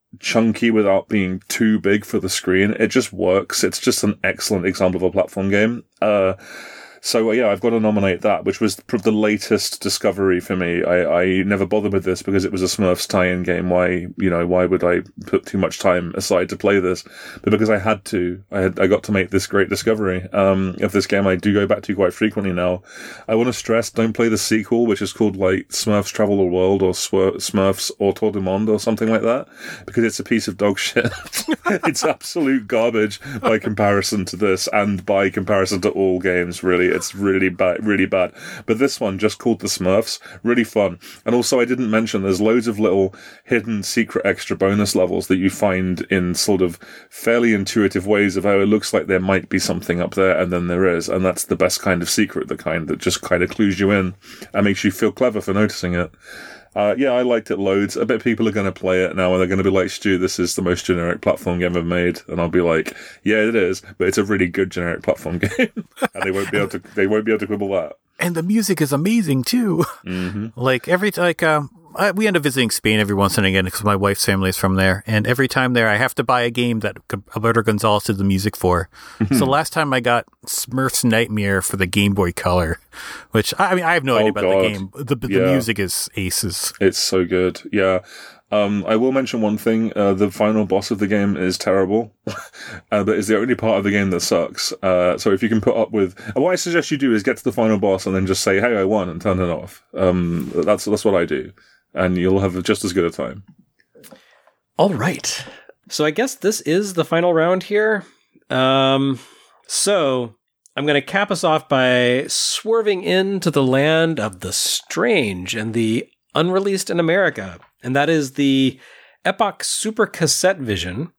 chunky without being too big for the screen. It just works. It's just an excellent example of a platform game. Uh, So, yeah, I've got to nominate that, which was the latest discovery for me. I, I never bothered with this because it was a Smurfs tie-in game. Why, you know, why would I put too much time aside to play this? But because I had to, I had, I got to make this great discovery, um, of this game I do go back to quite frequently now. I want to stress, don't play the sequel, which is called, like, Smurfs Travel the World or Smurfs Autour du Monde or something like that, because it's a piece of dog shit. It's absolute garbage by comparison to this and by comparison to all games, really. It's really bad, really bad. But this one, just called The Smurfs, really fun. And also, I didn't mention, there's loads of little hidden secret extra bonus levels that you find in sort of fairly intuitive ways of how it looks like there might be something up there, and then there is. And that's the best kind of secret, the kind that just kind of clues you in and makes you feel clever for noticing it. Uh, yeah, I liked it loads. I bet people are going to play it now and they're going to be like, Stu, this is the most generic platform game I've made. And I'll be like, yeah, it is, but it's a really good generic platform game. And they won't be able to, they won't be able to quibble that. And the music is amazing too. Mm-hmm. Like every, like, um, I, we end up visiting Spain every once and again because my wife's family is from there. And every time there, I have to buy a game that Alberto Gonzalez did the music for. So last time I got Smurfs Nightmare for the Game Boy Color, which I, I mean, I have no oh, idea about God. the game. The, the yeah. music is aces. It's so good. Yeah. Um, I will mention one thing. Uh, the final boss of the game is terrible, uh, but it's the only part of the game that sucks. Uh, so if you can put up with, uh, what I suggest you do is get to the final boss and then just say, hey, I won, and turn it off. Um, that's, that's what I do. And you'll have just as good a time. All right. So I guess this is the final round here. Um, so I'm going to cap us off by swerving into the land of the strange and the unreleased in America. And that is the Epoch Super Cassette Vision.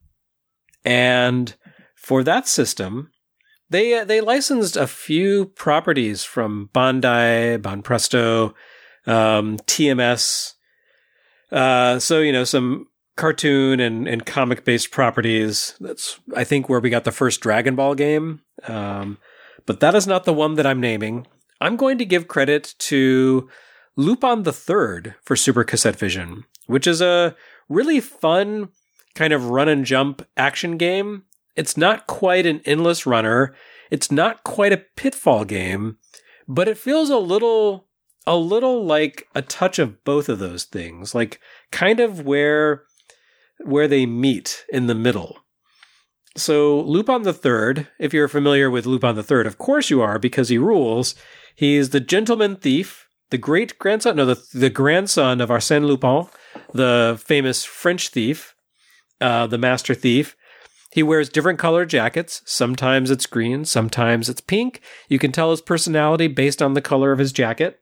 And for that system, they uh, they licensed a few properties from Bandai, Banpresto, um, T M S. Uh, so, you know, some cartoon and, and comic-based properties. That's, I think, where we got the first Dragon Ball game. Um, but that is not the one that I'm naming. I'm going to give credit to Lupin the Third for Super Cassette Vision, which is a really fun kind of run and jump action game. It's not quite an endless runner. It's not quite a Pitfall game, but it feels a little, a little like a touch of both of those things, like kind of where, where they meet in the middle. So Lupin the Third, if you're familiar with Lupin the Third, of course you are, because he rules. He's the gentleman thief, the great grandson, no, the, the grandson of Arsène Lupin, the famous French thief, uh, the master thief. He wears different colored jackets. Sometimes it's green, sometimes it's pink. You can tell his personality based on the color of his jacket.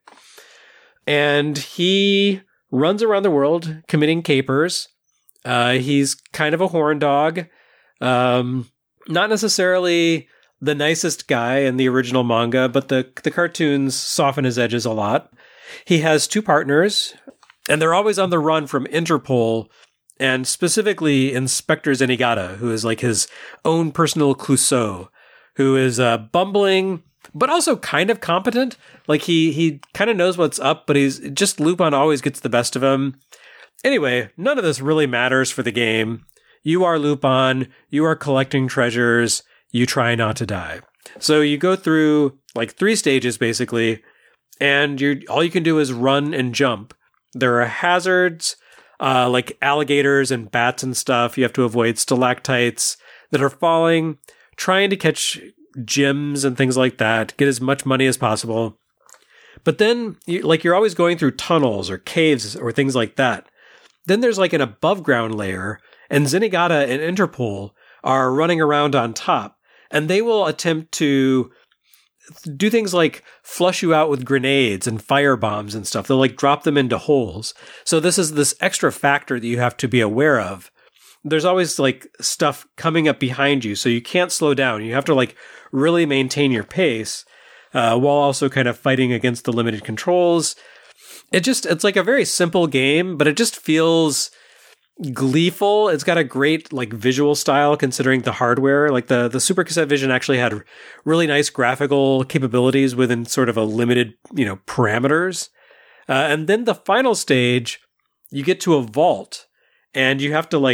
And he runs around the world committing capers. Uh, he's kind of a horn dog. Um, not necessarily the nicest guy in the original manga, but the, the cartoons soften his edges a lot. He has two partners, and they're always on the run from Interpol, and specifically Inspector Zenigata, who is like his own personal Clouseau, who is uh, bumbling, but also kind of competent. Like he he kind of knows what's up, but he's just Lupin always gets the best of him. Anyway, none of this really matters for the game. You are Lupin. You are collecting treasures. You try not to die. So you go through like three stages basically, and you all you can do is run and jump. There are hazards, uh, like alligators and bats and stuff. You have to avoid stalactites that are falling, trying to catch gems and things like that, get as much money as possible. But then, you, like, you're always going through tunnels or caves or things like that. Then there's like an above ground layer, and Zenigata and Interpol are running around on top, and they will attempt to do things like flush you out with grenades and fire bombs and stuff. They'll like drop them into holes. So this is this extra factor that you have to be aware of. There's always like stuff coming up behind you, so you can't slow down. You have to like really maintain your pace uh, while also kind of fighting against the limited controls. It just, it's like a very simple game, but it just feels gleeful. It's got a great like visual style considering the hardware. Like the, the Super Cassette Vision actually had really nice graphical capabilities within sort of a limited, you know, parameters. Uh, and then the final stage, you get to a vault and you have to like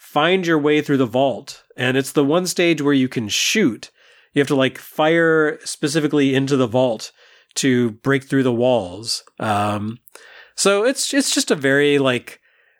find your way through the vault. And it's the one stage where you can shoot. You have to like fire specifically into the vault to break through the walls. Um, so it's it's just a very like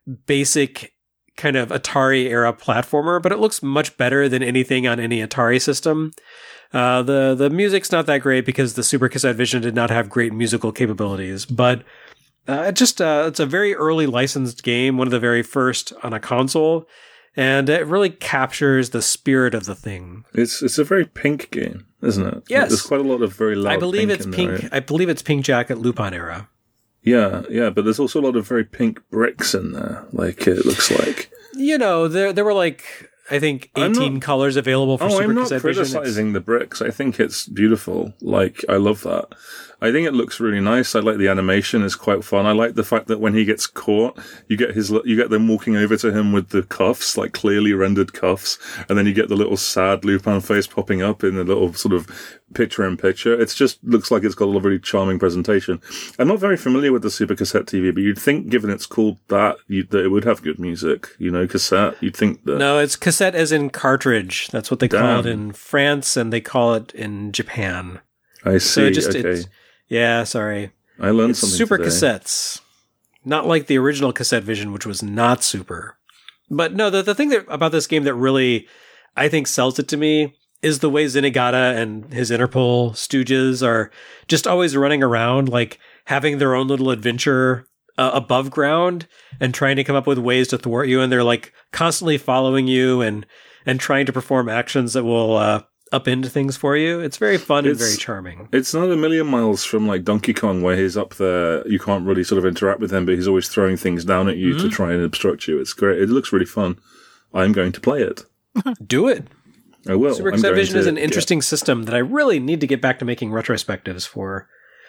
basic kind of Atari era platformer, but it looks much better than anything on any Atari system. Uh, the the music's not that great because the Super Cassette Vision did not have great musical capabilities, but uh, it just uh, it's a very early licensed game, one of the very first on a console. And it really captures the spirit of the thing. It's it's a very pink game, isn't it? Yes. There's quite a lot of very loud I believe pink it's in pink. there, right? I believe it's Pink Jacket Lupin era. Yeah, yeah, but there's also a lot of very pink bricks in there, like it looks like. You know, there there were like, I think, eighteen not, colors available for oh, Super I'm not Cassette Vision. criticizing the bricks. I think it's beautiful. Like, I love that. I think it looks really nice. I like the animation; it's quite fun. I like the fact that when he gets caught, you get his you get them walking over to him with the cuffs, like clearly rendered cuffs, and then you get the little sad Lupin face popping up in a little sort of picture in picture. It just looks like it's got a really charming presentation. I'm not very familiar with the Super Cassette T V, but you'd think, given it's called that, you, that it would have good music. You know, cassette. You'd think that. No, it's cassette as in cartridge. That's what they Damn. call it in France, and they call it in Japan. I see. So it just, okay. it's, yeah, sorry. I learned It's something Super today. Cassettes. Not like the original Cassette Vision, which was not super. But no, the, the thing that, about this game that really, I think, sells it to me is the way Zenigata and his Interpol stooges are just always running around, like having their own little adventure uh, above ground and trying to come up with ways to thwart you. And they're like constantly following you and, and trying to perform actions that will uh, upend things for you. It's very fun It's- and very charming. It's not a million miles from like Donkey Kong, where he's up there. You can't really sort of interact with him, but he's always throwing things down at you Mm-hmm. to try and obstruct you. It's great. It looks really fun. I'm going to play it. Do it. I will. Super I'm Cassette going Vision to is an get- interesting system that I really need to get back to making retrospectives for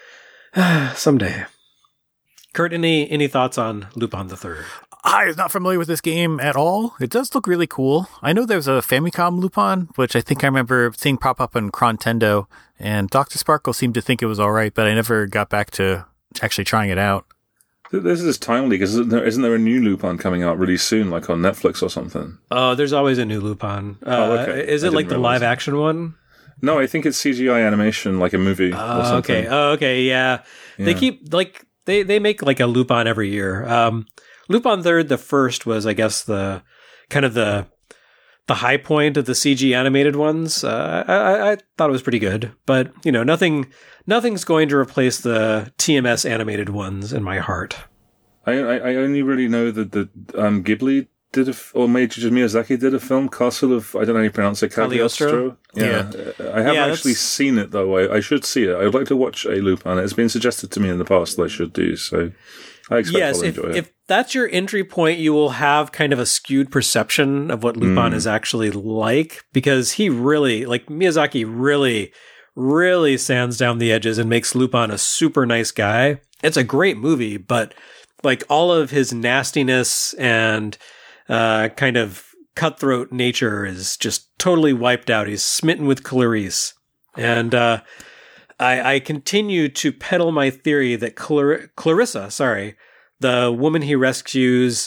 someday. Kurt, any any thoughts on Lupin the Third? I was not familiar with this game at all. It does look really cool. I know there's a Famicom Lupin, which I think I remember seeing pop up on Crontendo, and Doctor Sparkle seemed to think it was all right, but I never got back to actually trying it out. This is timely because isn't there, isn't there a new Lupin coming out really soon, like on Netflix or something? Oh, there's always a new Lupin. Uh, Oh, okay. Is I it like didn't the realize. live action one? No, I think it's C G I animation, like a movie or Oh, something. okay. Oh, okay. Yeah. They Yeah. keep like they they make like a Lupin every year. Um, Lupin Third, the first was, I guess, the kind of the the high point of the C G animated ones. Uh, I, I thought it was pretty good, but you know, nothing nothing's going to replace the T M S animated ones in my heart. I, I I only really know that the um, Ghibli did a f- or Meiji Miyazaki did a film, Castle of I don't know how you pronounce it, Cagliostro? Yeah, Uh, I haven't Yeah, actually that's- seen it though. I, I should see it. I'd like to watch a Lupin. It's been suggested to me in the past that I should do so. I expect Yes, I'll if, enjoy it. if that's your entry point, you will have kind of a skewed perception of what Lupin Mm. is actually like, because he really, like Miyazaki really, really sands down the edges and makes Lupin a super nice guy. It's a great movie, but like all of his nastiness and uh, kind of cutthroat nature is just totally wiped out. He's smitten with Clarice. And uh, I, I continue to peddle my theory that Clar- Clarissa, sorry, the woman he rescues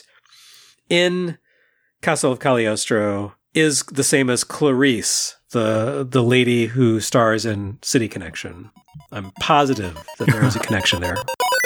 in Castle of Cagliostro, is the same as Clarice, the the lady who stars in City Connection. I'm positive that there is a connection there.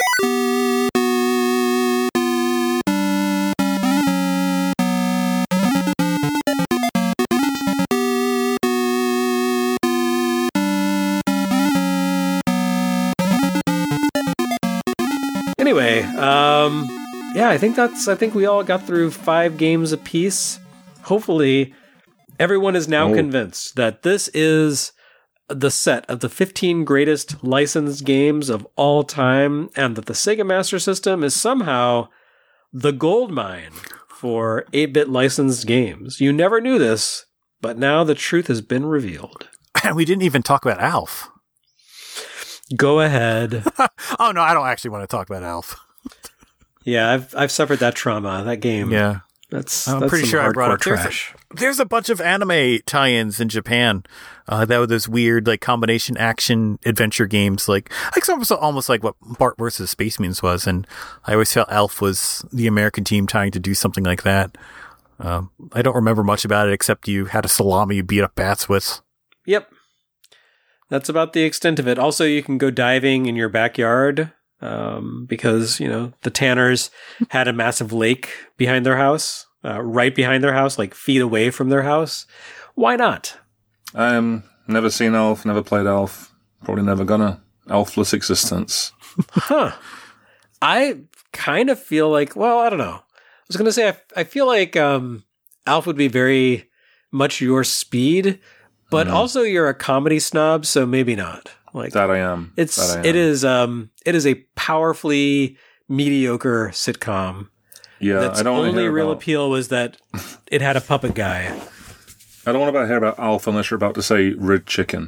Anyway, um, yeah, I think that's. I think we all got through five games apiece. Hopefully, everyone is now Oh. convinced that this is the set of the fifteen greatest licensed games of all time, and that the Sega Master System is somehow the gold mine for eight-bit licensed games. You never knew this, but now the truth has been revealed. And we didn't even talk about Alf. Go ahead. Oh, no, I don't actually want to talk about Alf. Yeah, I've I've suffered that trauma. That game. Yeah. That's I'm that's pretty some sure I brought hardcore up there's a- trash. There's a bunch of anime tie-ins in Japan uh, that were those weird like combination action adventure games, like like it's almost almost like what Bart versus Space Marines was, and I always felt Alf was the American team trying to do something like that. Um, I don't remember much about it except you had a salami you beat up bats with. Yep. That's about the extent of it. Also, you can go diving in your backyard um, because, you know, the Tanners had a massive lake behind their house, uh, right behind their house, like feet away from their house. Why not? Um, never seen Elf, never played Elf, probably never gonna. Elfless existence. Huh. I kind of feel like, well, I don't know. I was going to say, I, I feel like um, Alf would be very much your speed, but mm. also you're a comedy snob, so maybe not. Like that I am. It's that I am. it is um it is a powerfully mediocre sitcom. Yeah, that's I don't want to only hear real about... appeal was that it had a puppet guy. I don't want to hear about Alf unless you're about to say rid chicken.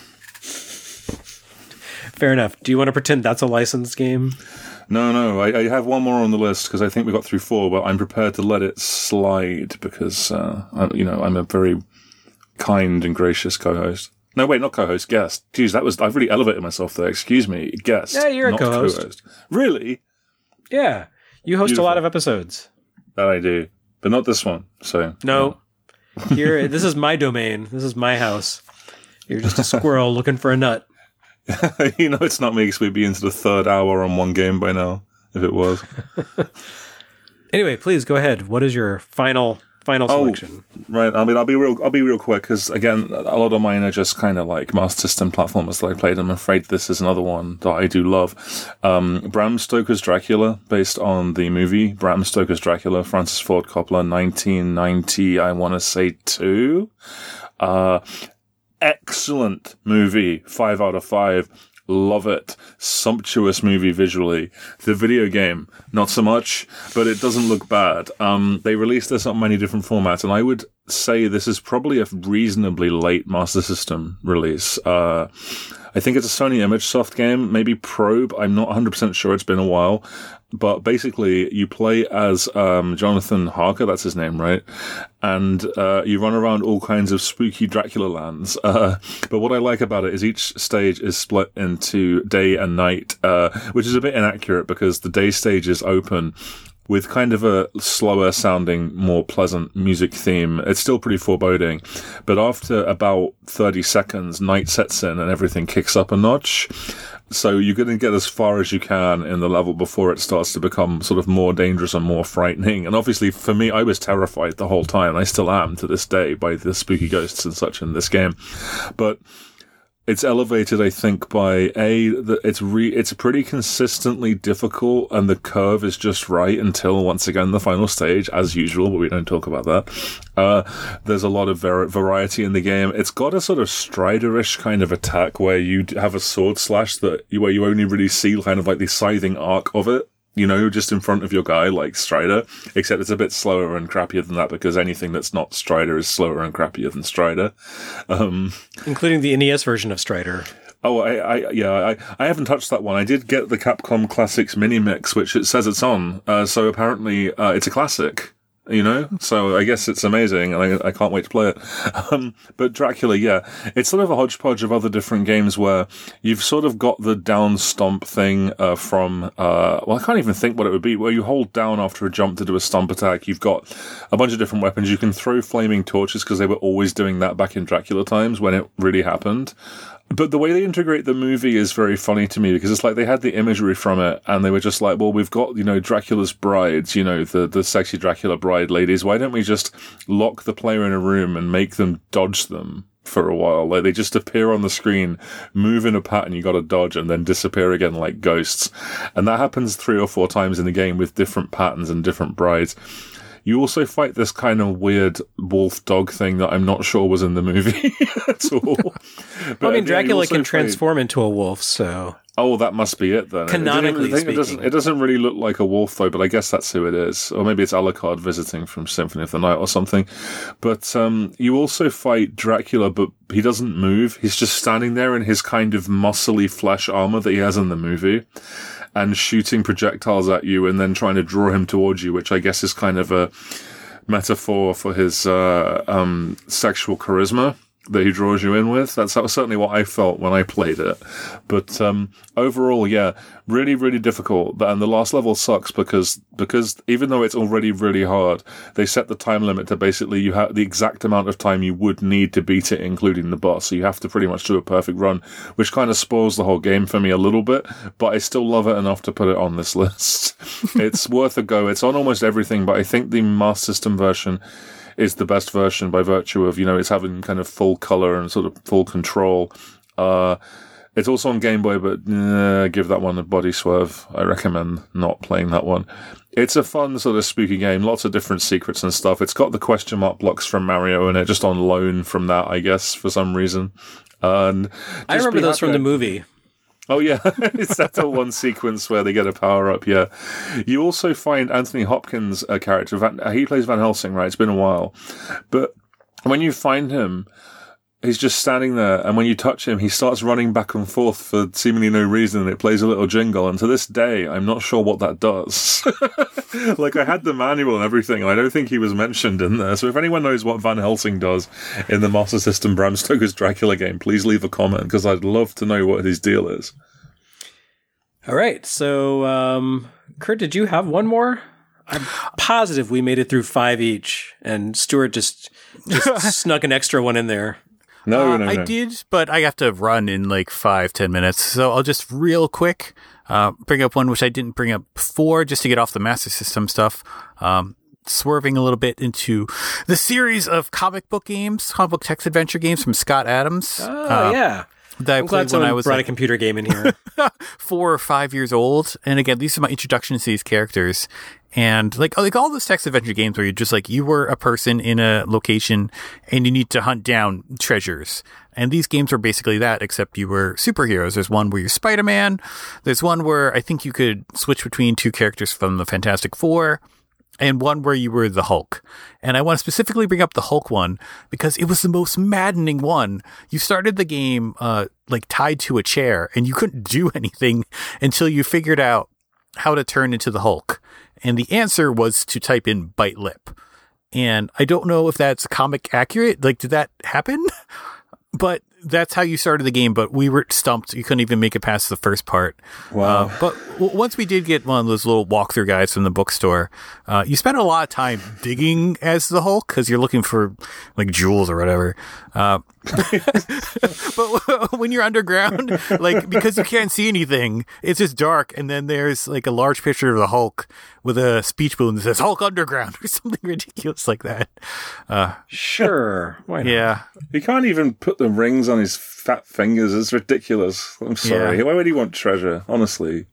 Fair enough. Do you want to pretend that's a licensed game? No, no. I, I have one more on the list because I think we got through four, but I'm prepared to let it slide because, uh, I, you know, I'm a very kind and gracious co-host. No, wait, not co-host, guest. Jeez, that was, I've really elevated myself there. Excuse me, guest. Yeah, you're a not co-host. co-host. Really? Yeah. You host Beautiful. a lot of episodes. That I do, but not this one. So no, yeah. Here, this is my domain. This is my house. You're just a squirrel looking for a nut. You know, it's not me because we'd be into the third hour on one game by now, if it was. Anyway, please go ahead. What is your final final selection? Oh, right. I mean, I'll be real. I'll be real quick because again, a lot of mine are just kind of like Master System platformers that I played. I'm afraid this is another one that I do love. Um, Bram Stoker's Dracula, based on the movie Bram Stoker's Dracula, Francis Ford Coppola, nineteen ninety. I want to say two. Uh, Excellent movie, five out of five. Love it. Sumptuous movie visually. The video game, not so much, but it doesn't look bad. Um, they released this on many different formats, and I would say this is probably a reasonably late Master System release. Uh, I think it's a Sony ImageSoft game, maybe Probe. I'm not one hundred percent sure. It's been a while. But basically, you play as um, Jonathan Harker, that's his name, right? And uh, you run around all kinds of spooky Dracula lands. Uh, but what I like about it is each stage is split into day and night, uh, which is a bit inaccurate because the day stage is open with kind of a slower sounding, more pleasant music theme. It's still pretty foreboding. But after about thirty seconds, night sets in and everything kicks up a notch. So you're going to get as far as you can in the level before it starts to become sort of more dangerous and more frightening. And obviously, for me, I was terrified the whole time. I still am to this day by the spooky ghosts and such in this game. But it's elevated, I think, by a that it's re it's pretty consistently difficult, and the curve is just right until once again the final stage, as usual. But we don't talk about that. Uh, there's a lot of var- variety in the game. It's got a sort of Strider-ish kind of attack where you have a sword slash that you, where you only really see kind of like the scything arc of it. You know, just in front of your guy, like Strider, except it's a bit slower and crappier than that because anything that's not Strider is slower and crappier than Strider. Um, Including the N E S version of Strider. Oh, I, I, yeah, I, I haven't touched that one. I did get the Capcom Classics mini mix, which it says it's on. Uh, so apparently, uh, it's a classic. You know, so I guess it's amazing, and I, I can't wait to play it. Um, but Dracula, yeah, it's sort of a hodgepodge of other different games where you've sort of got the down stomp thing uh, from, uh, well, I can't even think what it would be, where you hold down after a jump to do a stomp attack. You've got a bunch of different weapons. You can throw flaming torches because they were always doing that back in Dracula times when it really happened. But the way they integrate the movie is very funny to me because it's like they had the imagery from it and they were just like, well, we've got, you know, Dracula's brides, you know, the, the sexy Dracula bride ladies. Why don't we just lock the player in a room and make them dodge them for a while? Like they just appear on the screen, move in a pattern, you got to dodge and then disappear again like ghosts. And that happens three or four times in the game with different patterns and different brides. You also fight this kind of weird wolf dog thing that I'm not sure was in the movie at all. But, I mean, Dracula yeah, can fight... transform into a wolf, so... Oh, that must be it then. Canonically it, speaking. It doesn't, it doesn't really look like a wolf though, but I guess that's who it is. Or maybe it's Alucard visiting from Symphony of the Night or something. But um, you also fight Dracula, but he doesn't move. He's just standing there in his kind of muscly flesh armor that he has in the movie, and shooting projectiles at you and then trying to draw him towards you, which I guess is kind of a metaphor for his uh, um, sexual charisma. that he draws you in with. That's certainly what I felt when I played it. But um, overall, yeah, really, really difficult. And the last level sucks because because even though it's already really hard, they set the time limit to basically you have the exact amount of time you would need to beat it, including the boss. So you have to pretty much do a perfect run, which kind of spoils the whole game for me a little bit. But I still love it enough to put it on this list. It's worth a go. It's on almost everything, but I think the Master System version is the best version by virtue of, you know, it's having kind of full color and sort of full control. Uh, it's also on Game Boy, but uh, give that one a body swerve. I recommend not playing that one. It's a fun sort of spooky game, lots of different secrets and stuff. It's got the question mark blocks from Mario in it, just on loan from that, I guess, for some reason. Uh, and I remember those from the movie. Oh, yeah. It's that one sequence where they get a power-up, yeah. You also find Anthony Hopkins' uh, character. Van, he plays Van Helsing, right? It's been a while. But when you find him, he's just standing there, and when you touch him, he starts running back and forth for seemingly no reason, and it plays a little jingle. And to this day, I'm not sure what that does. Like, I had the manual and everything, and I don't think he was mentioned in there. So if anyone knows what Van Helsing does in the Master System Bram Stoker's Dracula game, please leave a comment, because I'd love to know what his deal is. All right. So, um, Kurt, did you have one more? I'm positive we made it through five each, and Stuart just, just snuck an extra one in there. No, uh, no, no. I did, but I have to run in like five, ten minutes. So I'll just real quick uh, bring up one which I didn't bring up before, just to get off the Master System stuff. Um, swerving a little bit into the series of comic book games, comic book text adventure games from Scott Adams. Oh, uh, yeah. That I I'm glad played when someone I was brought like, a computer game in here. four or five years old. And again, these are my introductions to these characters. And like, like all those text adventure games where you're just like, you were a person in a location and you need to hunt down treasures. And these games were basically that, except you were superheroes. There's one where you're Spider-Man. There's one where I think you could switch between two characters from the Fantastic Four, and one where you were the Hulk. And I want to specifically bring up the Hulk one because it was the most maddening one. You started the game uh, like tied to a chair, and you couldn't do anything until you figured out how to turn into the Hulk. And the answer was to type in bite lip. And I don't know if that's comic accurate. Like, did that happen? But that's how you started the game, but we were stumped. You couldn't even make it past the first part. Wow. Uh, but w- once we did get one of those little walkthrough guides from the bookstore, uh, you spend a lot of time digging as the Hulk because you're looking for like jewels or whatever. Uh, but when you're underground, like, because you can't see anything, it's just dark. And then there's like a large picture of the Hulk with a speech balloon that says Hulk Underground or something ridiculous like that. Uh, sure. Why not? yeah. He can't even put the rings on his fat fingers. It's ridiculous. I'm sorry. Yeah. Why would he want treasure? Honestly.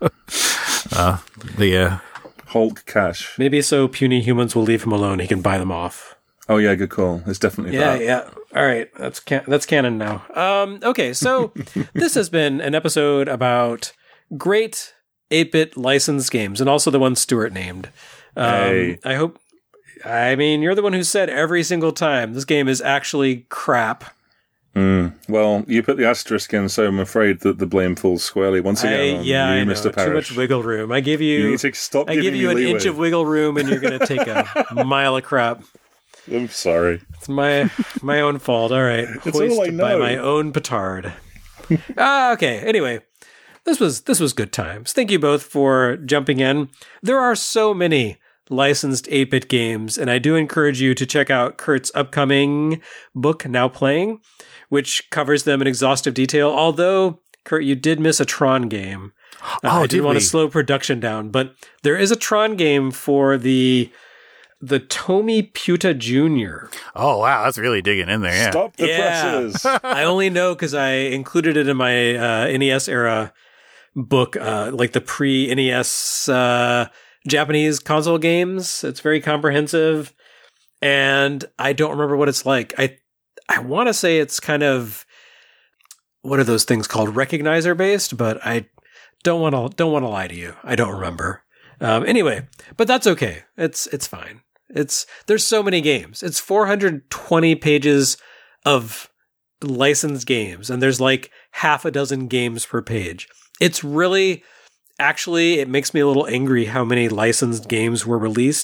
uh, the, uh, Hulk cash. Maybe so puny humans will leave him alone. He can buy them off. Oh yeah, good call. It's definitely Yeah, that. yeah. All right, that's can- that's canon now. Um, okay, so this has been an episode about great eight-bit licensed games, and also the one Stuart named. Um, Hey. I hope. I mean, you're the one who said every single time this game is actually crap. Mm. Well, you put the asterisk in, so I'm afraid that the blame falls squarely once I, again on yeah, you, I know. Mister Too Parrish. much wiggle room. I give you. You need to stop I giving give you me an leeway. inch of wiggle room, and you're going to take a mile of crap. I'm sorry. It's my my own fault. All right, It's all I by know. my own petard. Ah, okay. Anyway, this was this was good times. Thank you both for jumping in. There are so many licensed eight-bit games, and I do encourage you to check out Kurt's upcoming book, Now Playing, which covers them in exhaustive detail. Although, Kurt, you did miss a Tron game. Uh, Oh, I did didn't want we? to slow production down, but there is a Tron game for the the Tomy Puta Junior oh, wow. That's really digging in there. Yeah. Stop the Yeah. presses. I only know because I included it in my uh, N E S era book, uh, like the pre-N E S uh, Japanese console games. It's very comprehensive, and I don't remember what it's like. I I want to say it's kind of, what are those things called? Recognizer based, but I don't want to don't want to lie to you. I don't remember. Um, anyway, but that's okay. It's it's fine. It's there's so many games. It's four hundred twenty pages of licensed games, and there's like half a dozen games per page. It's really, actually, it makes me a little angry how many licensed games were released.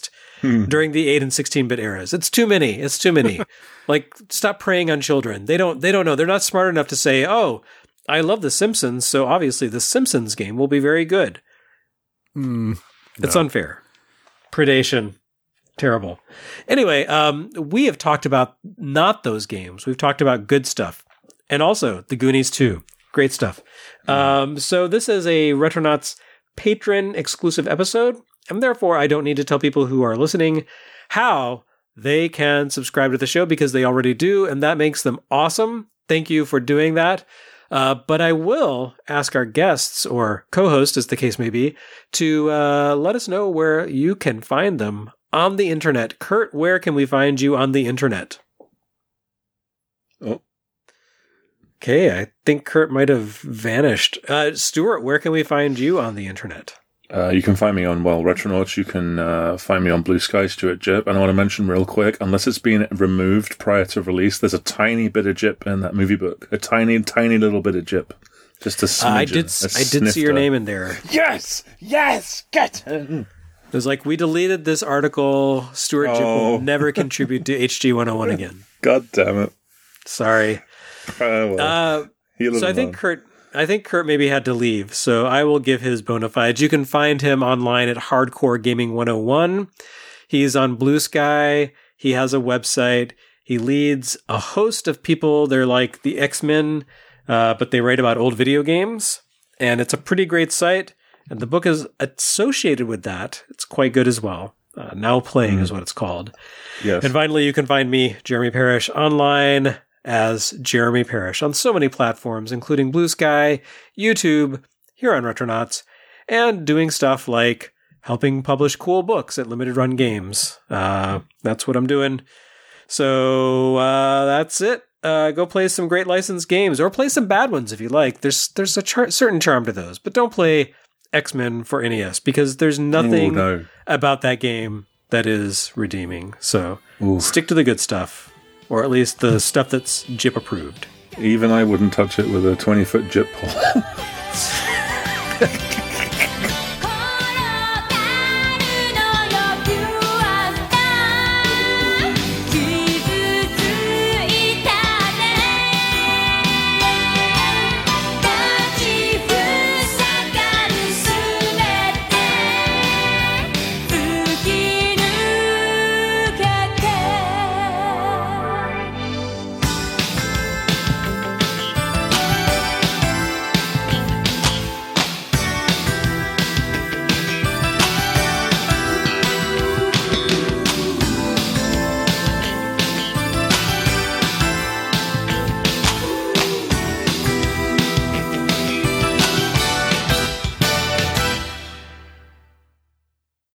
during the eight and sixteen-bit eras. It's too many. It's too many. Like, stop preying on children. They don't. They don't know. They're not smart enough to say, "Oh, I love The Simpsons, so obviously the Simpsons game will be very good." Mm, it's no. unfair. Predation. Terrible. Anyway, um, we have talked about not those games. We've talked about good stuff. And also The Goonies two. Great stuff. Um, so this is a Retronauts patron exclusive episode. And therefore, I don't need to tell people who are listening how they can subscribe to the show because they already do. And that makes them awesome. Thank you for doing that. Uh, but I will ask our guests or co-host, as the case may be, to uh, let us know where you can find them on the internet. Kurt, where can we find you on the internet? Oh. Okay, I think Kurt might have vanished. Uh, Stuart, where can we find you on the internet? Uh, you can find me on, well, Retronauts. You can uh, find me on Blue Sky, Stuart Jip. And I want to mention real quick, unless it's been removed prior to release, there's a tiny bit of Jip in that movie book. A tiny, tiny little bit of Jip. Just a smidgen, uh, I did, a I did see your name in there. Yes! Yes! Get him! It was like, we deleted this article. Stuart Oh. Jip will never contribute to H G one oh one again. God damn it. Sorry. Oh, well. Uh, Heal so him I think on. Kurt... I think Kurt maybe had to leave, so I will give his bona fides. You can find him online at Hardcore Gaming one oh one. He's on Blue Sky. He has a website. He leads a host of people. They're like the X-Men, uh, but they write about old video games. And it's a pretty great site. And the book is associated with that. It's quite good as well. Uh, Now Playing mm. is what it's called. Yes. And finally, you can find me, Jeremy Parrish, online as Jeremy Parrish on so many platforms, including Blue Sky, YouTube, here on Retronauts, and doing stuff like helping publish cool books at Limited Run Games. Uh, that's what I'm doing. So uh, that's it. Uh, go play some great licensed games, or play some bad ones if you like. There's there's a char- certain charm to those, but don't play X-Men for N E S because there's nothing Ooh, no. about that game that is redeeming. So Ooh. stick to the good stuff. Or at least the stuff that's Jip approved. Even I wouldn't touch it with a twenty-foot Jip pole.